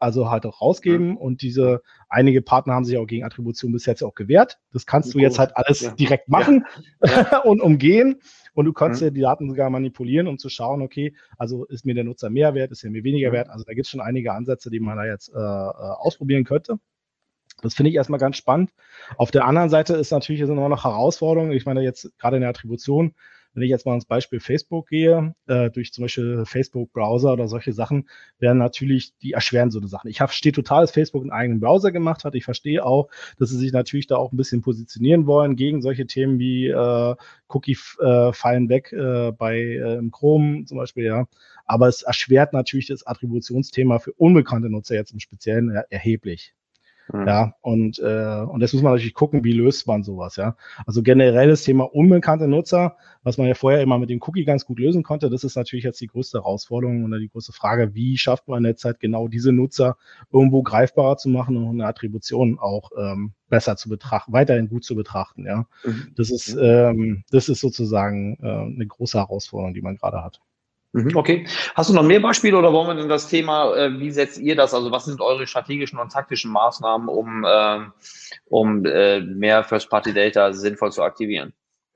also halt auch rausgeben und einige Partner haben sich auch gegen Attribution bis jetzt auch gewehrt. Das kannst du jetzt halt alles direkt machen und umgehen. Und du kannst ja die Daten sogar manipulieren, um zu schauen, okay, also ist mir der Nutzer mehr wert, ist er mir weniger wert? Also da gibt es schon einige Ansätze, die man da jetzt ausprobieren könnte. Das finde ich erstmal ganz spannend. Auf der anderen Seite ist natürlich immer noch Herausforderung. Ich meine jetzt gerade in der Attribution, wenn ich jetzt mal ins Beispiel Facebook gehe, durch zum Beispiel Facebook-Browser oder solche Sachen, werden natürlich, die erschweren so eine Sachen. Ich verstehe total, dass Facebook einen eigenen Browser gemacht hat. Ich verstehe auch, dass sie sich natürlich da auch ein bisschen positionieren wollen gegen solche Themen wie Cookie fallen weg bei Chrome zum Beispiel, ja. Aber es erschwert natürlich das Attributionsthema für unbekannte Nutzer jetzt im Speziellen erheblich. Ja, und das muss man natürlich gucken, wie löst man sowas, ja. Also generell das Thema unbekannte Nutzer, was man ja vorher immer mit dem Cookie ganz gut lösen konnte, das ist natürlich jetzt die größte Herausforderung oder die größte Frage, wie schafft man jetzt halt genau diese Nutzer irgendwo greifbarer zu machen und eine Attribution auch besser zu betrachten, weiterhin gut zu betrachten, ja. Das ist sozusagen eine große Herausforderung, die man gerade hat.
Okay. Hast du noch mehr Beispiele oder wollen wir denn das Thema, wie setzt ihr das? Also was sind eure strategischen und taktischen Maßnahmen, um mehr First-Party-Data sinnvoll zu aktivieren?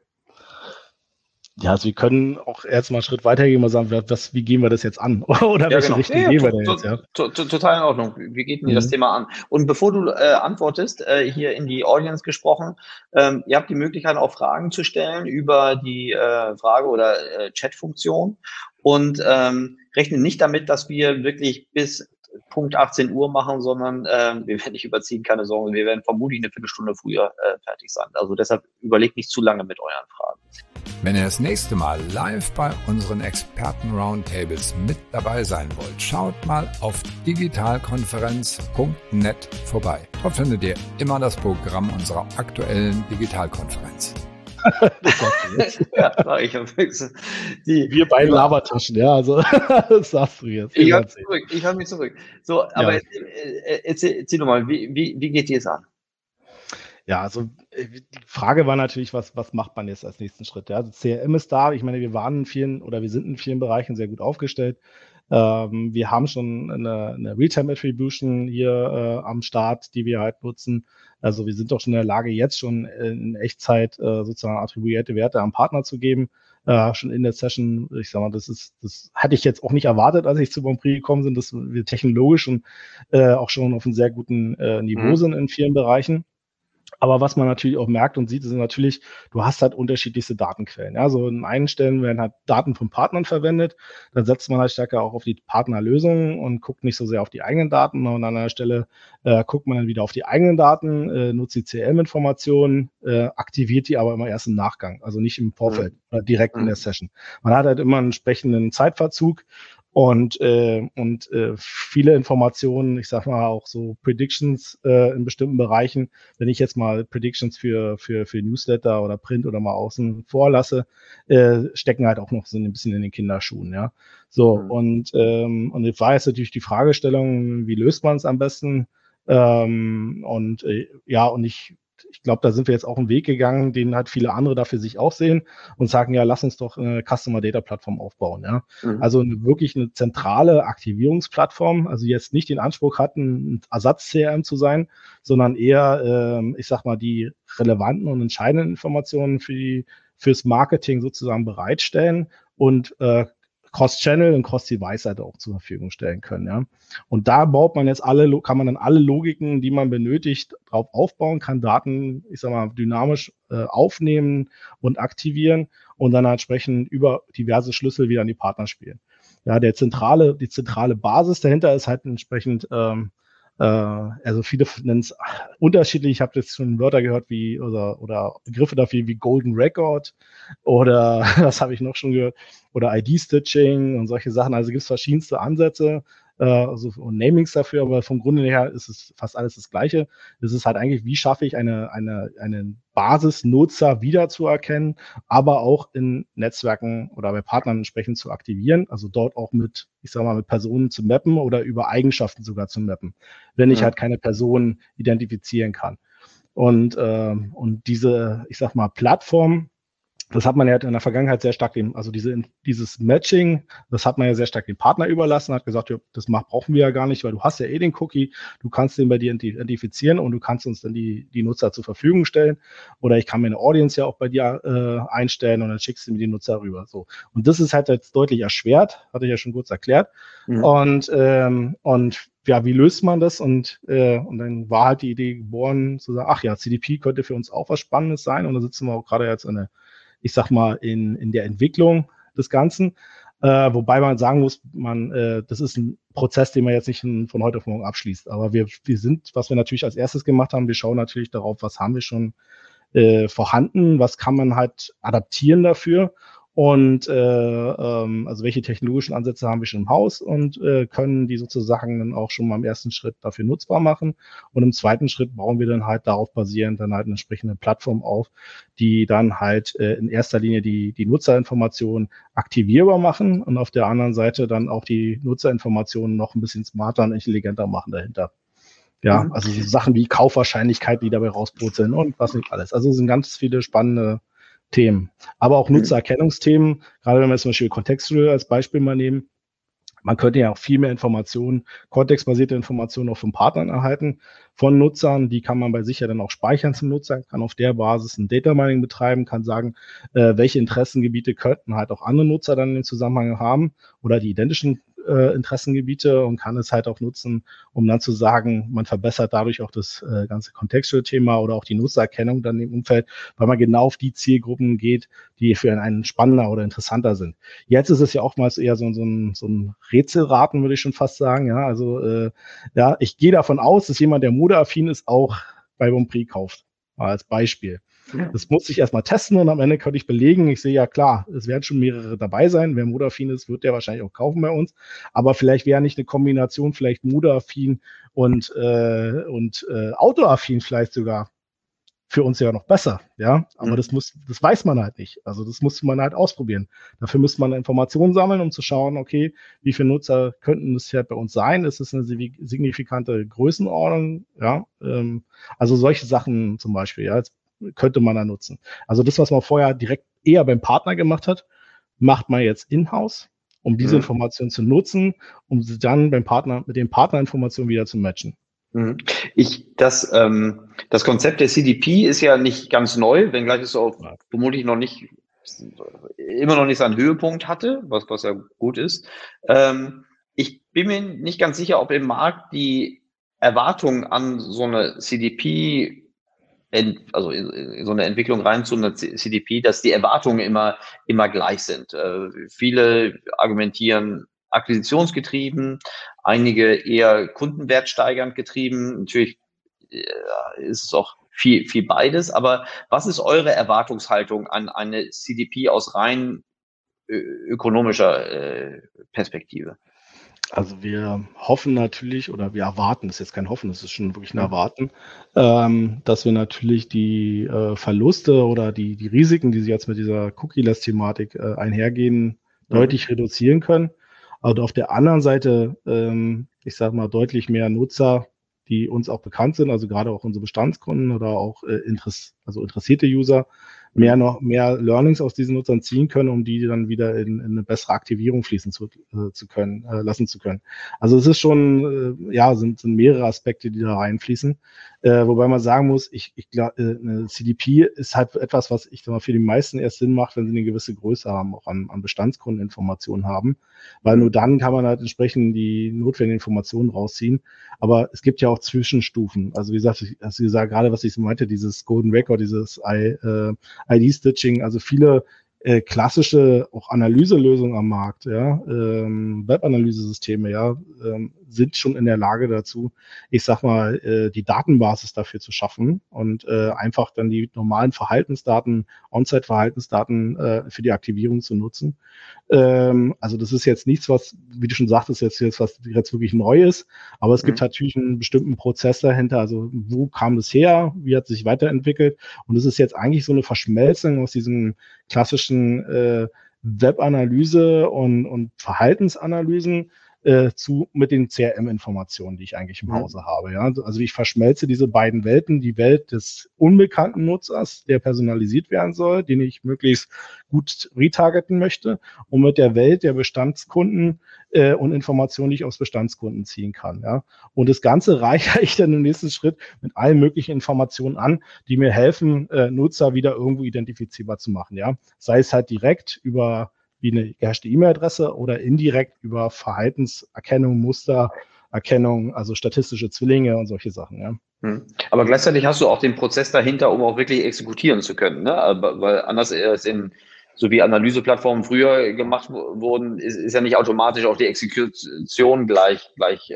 Ja, also wir können auch erstmal einen Schritt weitergehen und sagen, wie gehen wir das jetzt an? Oder welche Richtung gehen wir denn jetzt? Ja?
Total in Ordnung. Wie geht denn das Thema an? Und bevor du antwortest, hier in die Audience gesprochen, ihr habt die Möglichkeit, auch Fragen zu stellen über die Frage- oder Chat-Funktion und rechnen nicht damit, dass wir wirklich bis Punkt 18 Uhr machen, sondern wir werden nicht überziehen, keine Sorge, wir werden vermutlich eine Viertelstunde früher fertig sein. Also deshalb überlegt nicht zu lange mit euren Fragen.
Wenn ihr das nächste Mal live bei unseren Experten-Roundtables mit dabei sein wollt, schaut mal auf digitalkonferenz.net vorbei. Dort findet ihr immer das Programm unserer aktuellen Digitalkonferenz.
Das sagst du jetzt.
Ja,
wir beiden Labertaschen, ja, also das sagst du jetzt.
Ich halte mich zurück. So, aber ja. Erzähl doch mal, wie geht ihr es an?
Ja, also die Frage war natürlich, was macht man jetzt als nächsten Schritt? Ja, also CRM ist da. Ich meine, wir sind in vielen Bereichen sehr gut aufgestellt. Wir haben schon eine Realtime-Attribution hier am Start, die wir halt nutzen. Also wir sind doch schon in der Lage, jetzt schon in Echtzeit sozusagen attribuierte Werte am Partner zu geben. Schon in der Session, ich sag mal, das hatte ich jetzt auch nicht erwartet, als ich zu Bonprix gekommen bin, dass wir technologisch und auch schon auf einem sehr guten Niveau sind in vielen Bereichen. Aber was man natürlich auch merkt und sieht, ist natürlich, du hast halt unterschiedlichste Datenquellen. Ja, so in einen Stellen werden halt Daten von Partnern verwendet. Dann setzt man halt stärker auch auf die Partnerlösungen und guckt nicht so sehr auf die eigenen Daten. Und an einer Stelle guckt man dann wieder auf die eigenen Daten, nutzt die CRM-Informationen, aktiviert die aber immer erst im Nachgang, also nicht im Vorfeld, direkt in der Session. Man hat halt immer einen entsprechenden Zeitverzug. Und viele Informationen, ich sag mal auch so Predictions in bestimmten Bereichen, wenn ich jetzt mal Predictions für Newsletter oder Print oder mal außen vorlasse, stecken halt auch noch so ein bisschen in den Kinderschuhen, ja. So, und jetzt war jetzt natürlich die Fragestellung, wie löst man es am besten? Ich glaube, da sind wir jetzt auch einen Weg gegangen, den halt viele andere dafür sich auch sehen und sagen, ja, lass uns doch eine Customer Data Plattform aufbauen. Ja? Also wirklich eine zentrale Aktivierungsplattform, also jetzt nicht den Anspruch hatten, ein Ersatz-CRM zu sein, sondern eher, ich sag mal, die relevanten und entscheidenden Informationen fürs Marketing sozusagen bereitstellen und Cross-Channel und Cross-Device-Seite auch zur Verfügung stellen können. Ja. Und da kann man dann alle Logiken, die man benötigt, drauf aufbauen, kann Daten, ich sag mal, dynamisch aufnehmen und aktivieren und dann entsprechend über diverse Schlüssel wieder an die Partner spielen. Ja, die zentrale Basis dahinter ist halt entsprechend also viele nennen es unterschiedlich. Ich habe jetzt schon Wörter gehört wie oder Begriffe dafür wie Golden Record oder was habe ich noch schon gehört oder ID-Stitching und solche Sachen. Also gibt es verschiedenste Ansätze und Namings dafür, aber vom Grunde her ist es fast alles das Gleiche. Es ist halt eigentlich, wie schaffe ich einen Basisnutzer wiederzuerkennen, aber auch in Netzwerken oder bei Partnern entsprechend zu aktivieren, also dort auch mit Personen zu mappen oder über Eigenschaften sogar zu mappen, wenn ich halt keine Person identifizieren kann. Und diese, ich sag mal, Plattform Das hat man ja in der Vergangenheit sehr stark dieses Matching, das hat man ja sehr stark dem Partner überlassen, hat gesagt, ja, brauchen wir ja gar nicht, weil du hast ja den Cookie, du kannst den bei dir identifizieren und du kannst uns dann die Nutzer zur Verfügung stellen. Oder ich kann mir eine Audience ja auch bei dir einstellen und dann schickst du mir die Nutzer rüber. So. Und das ist halt jetzt deutlich erschwert, hatte ich ja schon kurz erklärt. Mhm. Und ja, wie löst man das? Und dann war halt die Idee geboren, zu sagen, ach ja, CDP könnte für uns auch was Spannendes sein. Und da sitzen wir auch gerade jetzt ich sag mal, in der Entwicklung des Ganzen. Wobei man sagen muss, das ist ein Prozess, den man jetzt nicht von heute auf morgen abschließt. Aber was wir natürlich als erstes gemacht haben, wir schauen natürlich darauf, was haben wir schon vorhanden, was kann man halt adaptieren dafür und also welche technologischen Ansätze haben wir schon im Haus und können die sozusagen dann auch schon mal im ersten Schritt dafür nutzbar machen. Und im zweiten Schritt bauen wir dann halt darauf basierend dann halt eine entsprechende Plattform auf, die dann halt in erster Linie die Nutzerinformationen aktivierbar machen und auf der anderen Seite dann auch die Nutzerinformationen noch ein bisschen smarter und intelligenter machen dahinter. Ja, also so Sachen wie Kaufwahrscheinlichkeit, die dabei rauspurzeln und was nicht alles. Also es sind ganz viele spannende Themen. Aber auch Nutzererkennungsthemen, gerade wenn wir zum Beispiel Contextual als Beispiel mal nehmen. Man könnte ja auch viel mehr Informationen, kontextbasierte Informationen auch von Partnern erhalten, von Nutzern. Die kann man bei sich ja dann auch speichern zum Nutzer, kann auf der Basis ein Data Mining betreiben, kann sagen, welche Interessengebiete könnten halt auch andere Nutzer dann im Zusammenhang haben oder die identischen Interessengebiete und kann es halt auch nutzen, um dann zu sagen, man verbessert dadurch auch das ganze Contextual-Thema oder auch die Nutzererkennung dann im Umfeld, weil man genau auf die Zielgruppen geht, die für einen spannender oder interessanter sind. Jetzt ist es ja oftmals eher so ein Rätselraten, würde ich schon fast sagen. Ja, also ja, ich gehe davon aus, dass jemand, der modeaffin ist, auch bei Bonprix kauft, als Beispiel. Ja. Das muss ich erstmal testen und am Ende könnte ich belegen, ich sehe ja klar, es werden schon mehrere dabei sein. Wer modeaffin ist, wird der wahrscheinlich auch kaufen bei uns. Aber vielleicht wäre nicht eine Kombination, vielleicht modeaffin und outdooraffin vielleicht sogar für uns ja noch besser, ja. Aber das weiß man halt nicht. Also das muss man halt ausprobieren. Dafür müsste man Informationen sammeln, um zu schauen, okay, wie viele Nutzer könnten es halt bei uns sein? Ist es eine signifikante Größenordnung? Ja, also solche Sachen zum Beispiel, ja, könnte man da nutzen. Also das, was man vorher direkt eher beim Partner gemacht hat, macht man jetzt in-house, um diese Informationen zu nutzen, um sie dann mit den Partnerinformationen wieder zu matchen.
Das Konzept der CDP ist ja nicht ganz neu, wenngleich es auch vermutlich immer noch nicht seinen Höhepunkt hatte, was ja gut ist. Ich bin mir nicht ganz sicher, ob im Markt die Erwartungen an so eine CDP, also in so eine Entwicklung rein zu einer CDP, dass die Erwartungen immer gleich sind. Viele argumentieren akquisitionsgetrieben, einige eher kundenwertsteigernd getrieben. Natürlich ist es auch viel beides. Aber was ist eure Erwartungshaltung an eine CDP aus rein ökonomischer Perspektive?
Also wir hoffen natürlich, oder wir erwarten, das ist jetzt kein Hoffen, das ist schon wirklich ein Erwarten, dass wir natürlich die Verluste oder die Risiken, die jetzt mit dieser Cookie-less-Thematik einhergehen, deutlich reduzieren können. Aber auf der anderen Seite, ich sage mal, deutlich mehr Nutzer, die uns auch bekannt sind, also gerade auch unsere Bestandskunden oder auch interessierte User, mehr Learnings aus diesen Nutzern ziehen können, um die dann wieder in eine bessere Aktivierung fließen lassen zu können. Also es ist schon, sind mehrere Aspekte, die da reinfließen. Wobei man sagen muss, ich glaube, eine CDP ist halt etwas, was ich sag mal, für die meisten erst Sinn macht, wenn sie eine gewisse Größe haben, auch an Bestandskundeninformationen haben, weil nur dann kann man halt entsprechend die notwendigen Informationen rausziehen. Aber es gibt ja auch Zwischenstufen. Also wie gesagt, gerade was ich meinte, dieses Golden Record, dieses ID-Stitching, also viele klassische auch Analyselösungen am Markt, ja, Web-Analysesysteme, ja, sind schon in der Lage dazu, ich sag mal, die Datenbasis dafür zu schaffen und einfach dann die normalen Verhaltensdaten, On-Site-Verhaltensdaten für die Aktivierung zu nutzen. Also das ist jetzt nichts, was, wie du schon sagtest, was jetzt wirklich neu ist, aber es gibt natürlich einen bestimmten Prozess dahinter, also wo kam das her, wie hat es sich weiterentwickelt und es ist jetzt eigentlich so eine Verschmelzung aus diesen klassischen Web-Analyse und Verhaltensanalysen mit den CRM-Informationen, die ich eigentlich im Hause habe. Ja? Also ich verschmelze diese beiden Welten, die Welt des unbekannten Nutzers, der personalisiert werden soll, den ich möglichst gut retargeten möchte, und mit der Welt der Bestandskunden und Informationen, die ich aus Bestandskunden ziehen kann. Ja? Und das Ganze reichere ich dann im nächsten Schritt mit allen möglichen Informationen an, die mir helfen, Nutzer wieder irgendwo identifizierbar zu machen. Ja? Sei es halt direkt über wie eine gehashte E-Mail-Adresse oder indirekt über Verhaltenserkennung, Mustererkennung, also statistische Zwillinge und solche Sachen. Ja.
Aber gleichzeitig hast du auch den Prozess dahinter, um auch wirklich exekutieren zu können, ne? Weil anders ist so wie Analyseplattformen früher gemacht wurden, ist ja nicht automatisch auch die Exekution gleich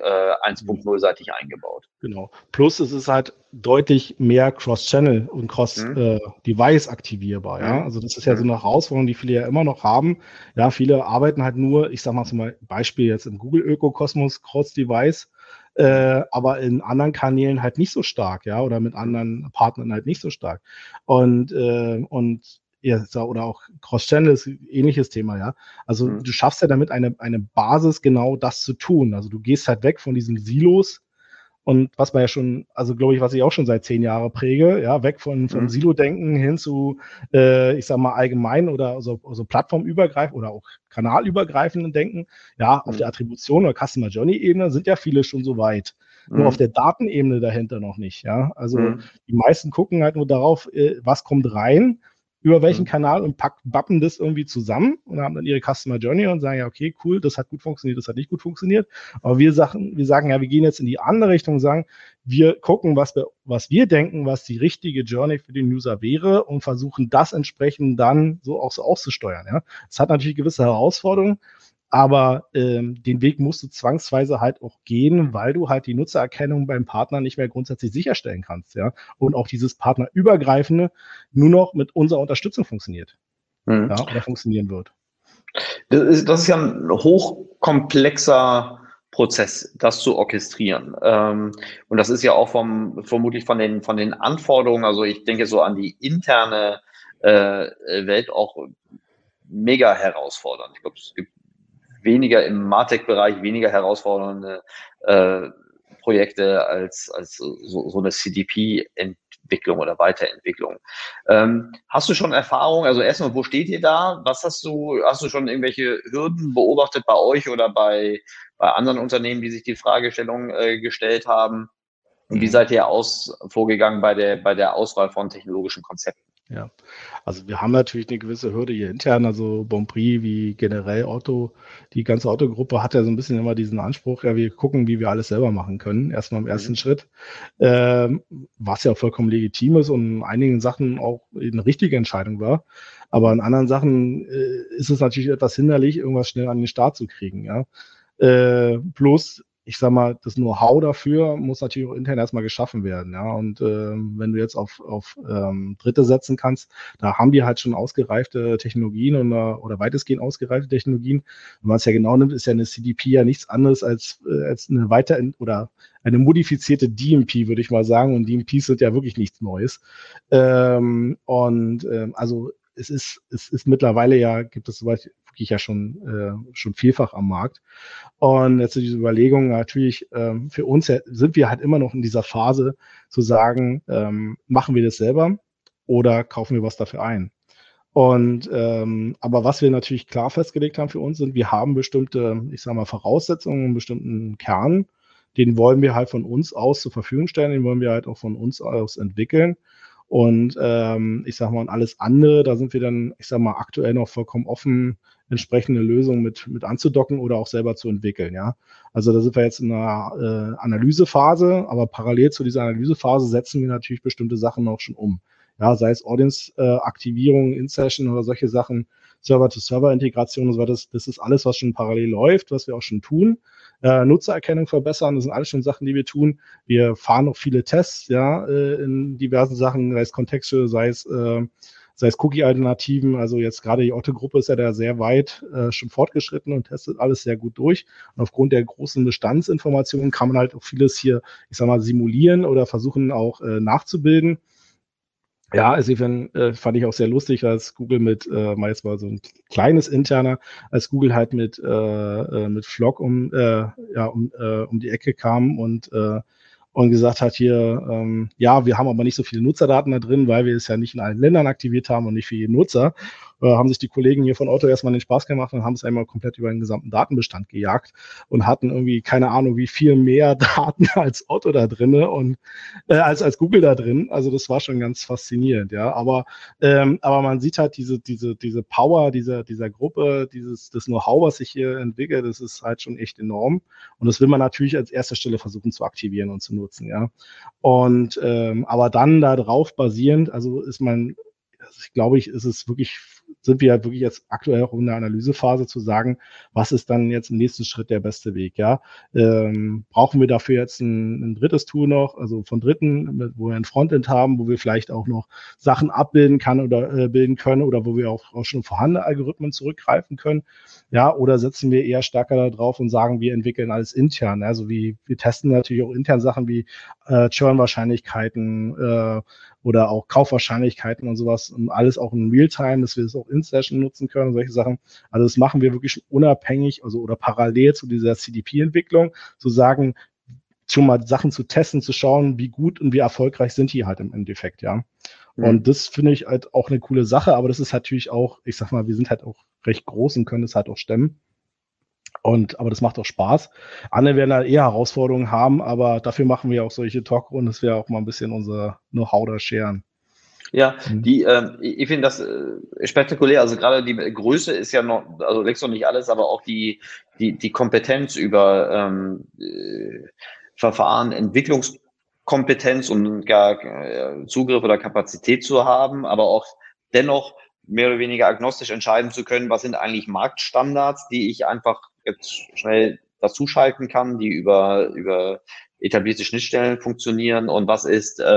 1.0-seitig eingebaut.
Genau. Plus es ist halt deutlich mehr Cross-Channel und Cross-Device aktivierbar. Ja? Also das ist ja so eine Herausforderung, die viele ja immer noch haben. Ja, viele arbeiten halt nur, ich sag mal zum Beispiel jetzt im Google-Ökokosmos Cross-Device, aber in anderen Kanälen halt nicht so stark, ja, oder mit anderen Partnern halt nicht so stark. Und ja, oder auch Cross-Channel ist ein ähnliches Thema, ja. Also du schaffst ja damit eine Basis, genau das zu tun. Also du gehst halt weg von diesen Silos und was man ja schon, also glaube ich, was ich auch schon seit 10 Jahren präge, ja, weg vom Silo-Denken hin zu, ich sag mal, allgemein oder so plattformübergreifend oder auch kanalübergreifenden Denken. Ja, auf der Attribution oder Customer Journey-Ebene sind ja viele schon so weit. Nur auf der Datenebene dahinter noch nicht, ja. Also die meisten gucken halt nur darauf, was kommt rein, über welchen Kanal und bappen das irgendwie zusammen und haben dann ihre Customer Journey und sagen, ja, okay, cool, das hat gut funktioniert, das hat nicht gut funktioniert. Aber wir sagen, ja, wir gehen jetzt in die andere Richtung und sagen, wir gucken, was wir denken, was die richtige Journey für den User wäre und versuchen das entsprechend dann so auch so auszusteuern. Ja. Das hat natürlich gewisse Herausforderungen, aber den Weg musst du zwangsweise halt auch gehen, weil du halt die Nutzererkennung beim Partner nicht mehr grundsätzlich sicherstellen kannst, ja. Und auch dieses Partnerübergreifende nur noch mit unserer Unterstützung funktioniert. Ja, oder funktionieren wird.
Das ist ja ein hochkomplexer Prozess, das zu orchestrieren. Und das ist ja auch vermutlich von den Anforderungen, also ich denke so an die interne Welt auch mega herausfordernd. Ich glaube, es gibt weniger im MarTech-Bereich, weniger herausfordernde Projekte als so eine CDP-Entwicklung oder Weiterentwicklung. Hast du schon Erfahrung? Also erstmal, wo steht ihr da? Hast du schon irgendwelche Hürden beobachtet bei euch oder bei anderen Unternehmen, die sich die Fragestellung gestellt haben? Und wie seid ihr vorgegangen bei der Auswahl von technologischen Konzepten?
Ja, also wir haben natürlich eine gewisse Hürde hier intern, also Bonprix wie generell Otto, die ganze Otto-Gruppe hat ja so ein bisschen immer diesen Anspruch, ja, wir gucken, wie wir alles selber machen können, erstmal im ersten Schritt, was ja auch vollkommen legitim ist und in einigen Sachen auch eine richtige Entscheidung war, aber in anderen Sachen ist es natürlich etwas hinderlich, irgendwas schnell an den Start zu kriegen, ja. Plus, ich sag mal, das Know-how dafür muss natürlich auch intern erstmal geschaffen werden, ja. Und wenn du jetzt auf Dritte setzen kannst, da haben die halt schon ausgereifte Technologien oder weitestgehend ausgereifte Technologien. Wenn man es ja genau nimmt, ist ja eine CDP ja nichts anderes als eine oder eine modifizierte DMP, würde ich mal sagen. Und DMPs sind ja wirklich nichts Neues. Also es ist mittlerweile ja, gibt es soweit wirklich ja schon vielfach am Markt. Und jetzt diese Überlegung natürlich, für uns sind wir halt immer noch in dieser Phase zu sagen, machen wir das selber oder kaufen wir was dafür ein? Und aber was wir natürlich klar festgelegt haben für uns sind, wir haben bestimmte, ich sag mal, Voraussetzungen, einen bestimmten Kern, den wollen wir halt von uns aus zur Verfügung stellen, den wollen wir halt auch von uns aus entwickeln. Und ich sag mal, und alles andere, da sind wir dann, ich sag mal, aktuell noch vollkommen offen, entsprechende Lösungen mit anzudocken oder auch selber zu entwickeln, ja. Also da sind wir jetzt in einer Analysephase, aber parallel zu dieser Analysephase setzen wir natürlich bestimmte Sachen auch schon um. Ja, sei es Audience-Aktivierung, In-Session oder solche Sachen, Server-to-Server-Integration und so weiter. Das ist alles, was schon parallel läuft, was wir auch schon tun. Nutzererkennung verbessern, das sind alles schon Sachen, die wir tun. Wir fahren noch viele Tests, ja, in diversen Sachen, sei es Kontexte, sei es Cookie-Alternativen. Also jetzt gerade die Otto-Gruppe ist ja da sehr weit schon fortgeschritten und testet alles sehr gut durch. Und aufgrund der großen Bestandsinformationen kann man halt auch vieles hier, ich sag mal, simulieren oder versuchen auch nachzubilden. Ja, also fand ich auch sehr lustig, als Google mal jetzt mal so ein kleines interner, als Google halt mit Flock um die Ecke kam und gesagt hat hier, ja, wir haben aber nicht so viele Nutzerdaten da drin, weil wir es ja nicht in allen Ländern aktiviert haben und nicht für jeden Nutzer. Haben sich die Kollegen hier von Otto erstmal den Spaß gemacht und haben es einmal komplett über den gesamten Datenbestand gejagt und hatten irgendwie keine Ahnung, wie viel mehr Daten als Otto da drinne und als Google da drin. Also das war schon ganz faszinierend, ja. Aber man sieht halt diese Power dieser Gruppe, das Know-how, was sich hier entwickelt, das ist halt schon echt enorm. Und das will man natürlich als erster Stelle versuchen zu aktivieren und zu nutzen, ja. Und aber dann darauf basierend, sind wir halt wirklich jetzt aktuell auch in der Analysephase zu sagen, was ist dann jetzt im nächsten Schritt der beste Weg, ja? Brauchen wir dafür jetzt ein drittes Tool noch, also von Dritten, wo wir ein Frontend haben, wo wir vielleicht auch noch Sachen abbilden bilden können oder wo wir auch schon vorhandene Algorithmen zurückgreifen können, ja? Oder setzen wir eher stärker darauf und sagen, wir entwickeln alles intern, also wir testen natürlich auch intern Sachen wie Churn-Wahrscheinlichkeiten, oder auch Kaufwahrscheinlichkeiten und sowas und alles auch in Realtime, dass wir das auch in Session nutzen können, solche Sachen. Also das machen wir wirklich unabhängig, also oder parallel zu dieser CDP-Entwicklung, zu sagen, schon mal Sachen zu testen, zu schauen, wie gut und wie erfolgreich sind die halt im Endeffekt, ja. Und das finde ich halt auch eine coole Sache, aber das ist natürlich auch, ich sag mal, wir sind halt auch recht groß und können es halt auch stemmen. Aber das macht auch Spaß. Andere werden halt eher Herausforderungen haben, aber dafür machen wir auch solche Talkrunden, dass wir auch mal ein bisschen unser Know-how da scheren.
Ja, ich finde das spektakulär. Also gerade die Größe ist ja noch, also längst noch nicht alles, aber auch die Kompetenz über Verfahren, Entwicklungskompetenz und gar Zugriff oder Kapazität zu haben, aber auch dennoch mehr oder weniger agnostisch entscheiden zu können, was sind eigentlich Marktstandards, die ich einfach jetzt schnell dazuschalten kann, die über etablierte Schnittstellen funktionieren und was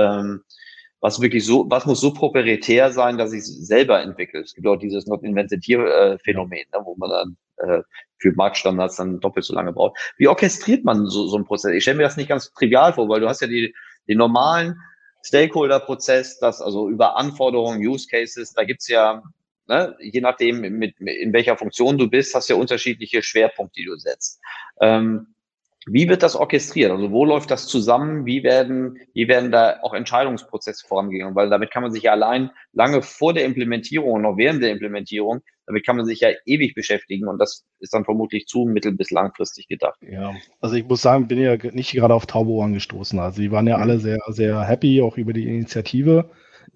muss so proprietär sein, dass ich es selber entwickle. Es gibt auch dieses Not Invented Here Phänomen, ne, wo man dann für Marktstandards dann doppelt so lange braucht. Wie orchestriert man so einen Prozess? Ich stelle mir das nicht ganz trivial vor, weil du hast ja den normalen Stakeholder-Prozess, das also über Anforderungen, Use Cases, da gibt's ja, ne, je nachdem, in welcher Funktion du bist, hast du ja unterschiedliche Schwerpunkte, die du setzt. Wie wird das orchestriert? Also wo läuft das zusammen? Wie werden da auch Entscheidungsprozesse vorangegangen? Weil damit kann man sich ja allein lange vor der Implementierung und noch während der Implementierung, damit kann man sich ja ewig beschäftigen und das ist dann vermutlich zu mittel- bis langfristig gedacht.
Ja, also ich muss sagen, bin ja nicht gerade auf taube Ohren gestoßen. Also die waren ja alle sehr, sehr happy, auch über die Initiative.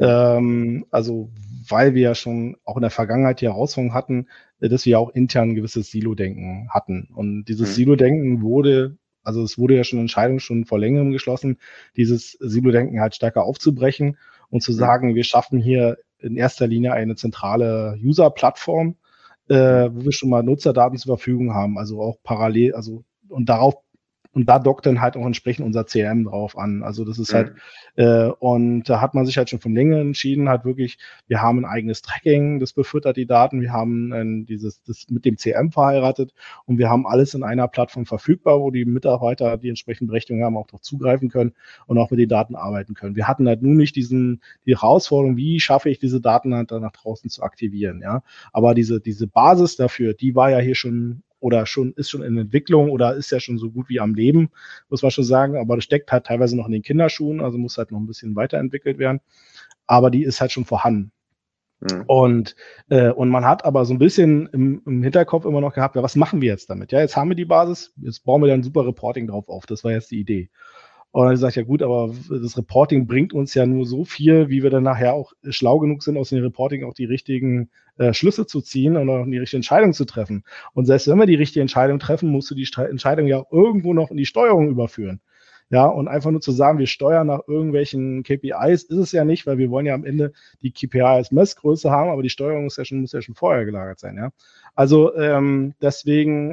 Also weil wir ja schon auch in der Vergangenheit die Herausforderung hatten, dass wir auch intern ein gewisses Silo-Denken hatten. Und dieses Silo-Denken wurde ja schon Entscheidung schon vor längerem geschlossen, dieses Silo-Denken halt stärker aufzubrechen und zu sagen, wir schaffen hier in erster Linie eine zentrale User-Plattform, wo wir schon mal Nutzerdaten zur Verfügung haben, also auch parallel, und da dockt dann halt auch entsprechend unser CRM drauf an. Also das ist halt, und da hat man sich halt schon von länger entschieden, halt wirklich, wir haben ein eigenes Tracking, das befüttert die Daten, wir haben das mit dem CRM verheiratet und wir haben alles in einer Plattform verfügbar, wo die Mitarbeiter, die entsprechende Berechtigung haben, auch noch zugreifen können und auch mit den Daten arbeiten können. Wir hatten halt nun nicht die Herausforderung, wie schaffe ich diese Daten halt dann nach draußen zu aktivieren, ja. Aber diese Basis dafür, die war ja hier schon ist schon in Entwicklung oder ist ja schon so gut wie am Leben, muss man schon sagen. Aber das steckt halt teilweise noch in den Kinderschuhen, also muss halt noch ein bisschen weiterentwickelt werden. Aber die ist halt schon vorhanden. Und man hat aber so ein bisschen im Hinterkopf immer noch gehabt, ja, was machen wir jetzt damit? Ja, jetzt haben wir die Basis, jetzt bauen wir dann super Reporting drauf auf. Das war jetzt die Idee. Und dann sage ich, ja gut, aber das Reporting bringt uns ja nur so viel, wie wir dann nachher auch schlau genug sind, aus dem Reporting auch die richtigen Schlüsse zu ziehen und auch die richtige Entscheidung zu treffen. Und selbst wenn wir die richtige Entscheidung treffen, musst du die Entscheidung ja irgendwo noch in die Steuerung überführen. Ja, und einfach nur zu sagen, wir steuern nach irgendwelchen KPIs, ist es ja nicht, weil wir wollen ja am Ende die KPI als Messgröße haben, aber die Steuerung muss ja schon vorher gelagert sein. Ja, also deswegen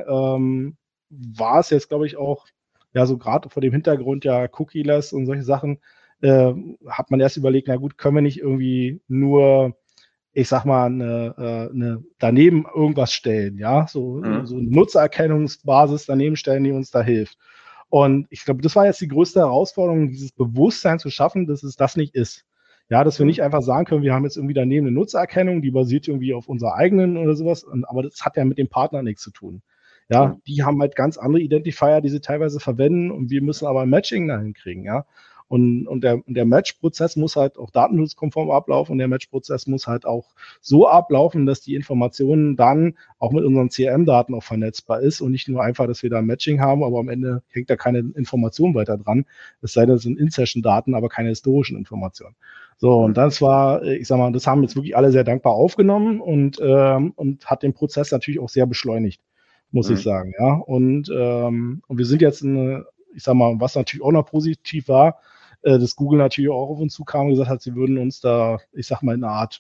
war es jetzt, glaube ich, auch ja, so gerade vor dem Hintergrund ja Cookie-less und solche Sachen, hat man erst überlegt, na gut, können wir nicht irgendwie nur, ich sag mal, daneben irgendwas stellen, ja, so eine Nutzererkennungsbasis daneben stellen, die uns da hilft. Und ich glaube, das war jetzt die größte Herausforderung, dieses Bewusstsein zu schaffen, dass es das nicht ist. Ja, dass wir nicht einfach sagen können, wir haben jetzt irgendwie daneben eine Nutzererkennung, die basiert irgendwie auf unserer eigenen oder sowas, aber das hat ja mit dem Partner nichts zu tun. Ja, die haben halt ganz andere Identifier, die sie teilweise verwenden und wir müssen aber ein Matching dahin kriegen, ja. Und der Match-Prozess muss halt auch datenschutzkonform ablaufen und der Match-Prozess muss halt auch so ablaufen, dass die Informationen dann auch mit unseren CRM-Daten auch vernetzbar ist und nicht nur einfach, dass wir da ein Matching haben, aber am Ende hängt da keine Information weiter dran. Es sei denn, es sind In-Session-Daten, aber keine historischen Informationen. So, und das war, ich sag mal, das haben jetzt wirklich alle sehr dankbar aufgenommen und hat den Prozess natürlich auch sehr beschleunigt, muss ich sagen, ja. Und wir sind jetzt ich sag mal, was natürlich auch noch positiv war, dass Google natürlich auch auf uns zukam und gesagt hat, sie würden uns da, ich sag mal, in einer Art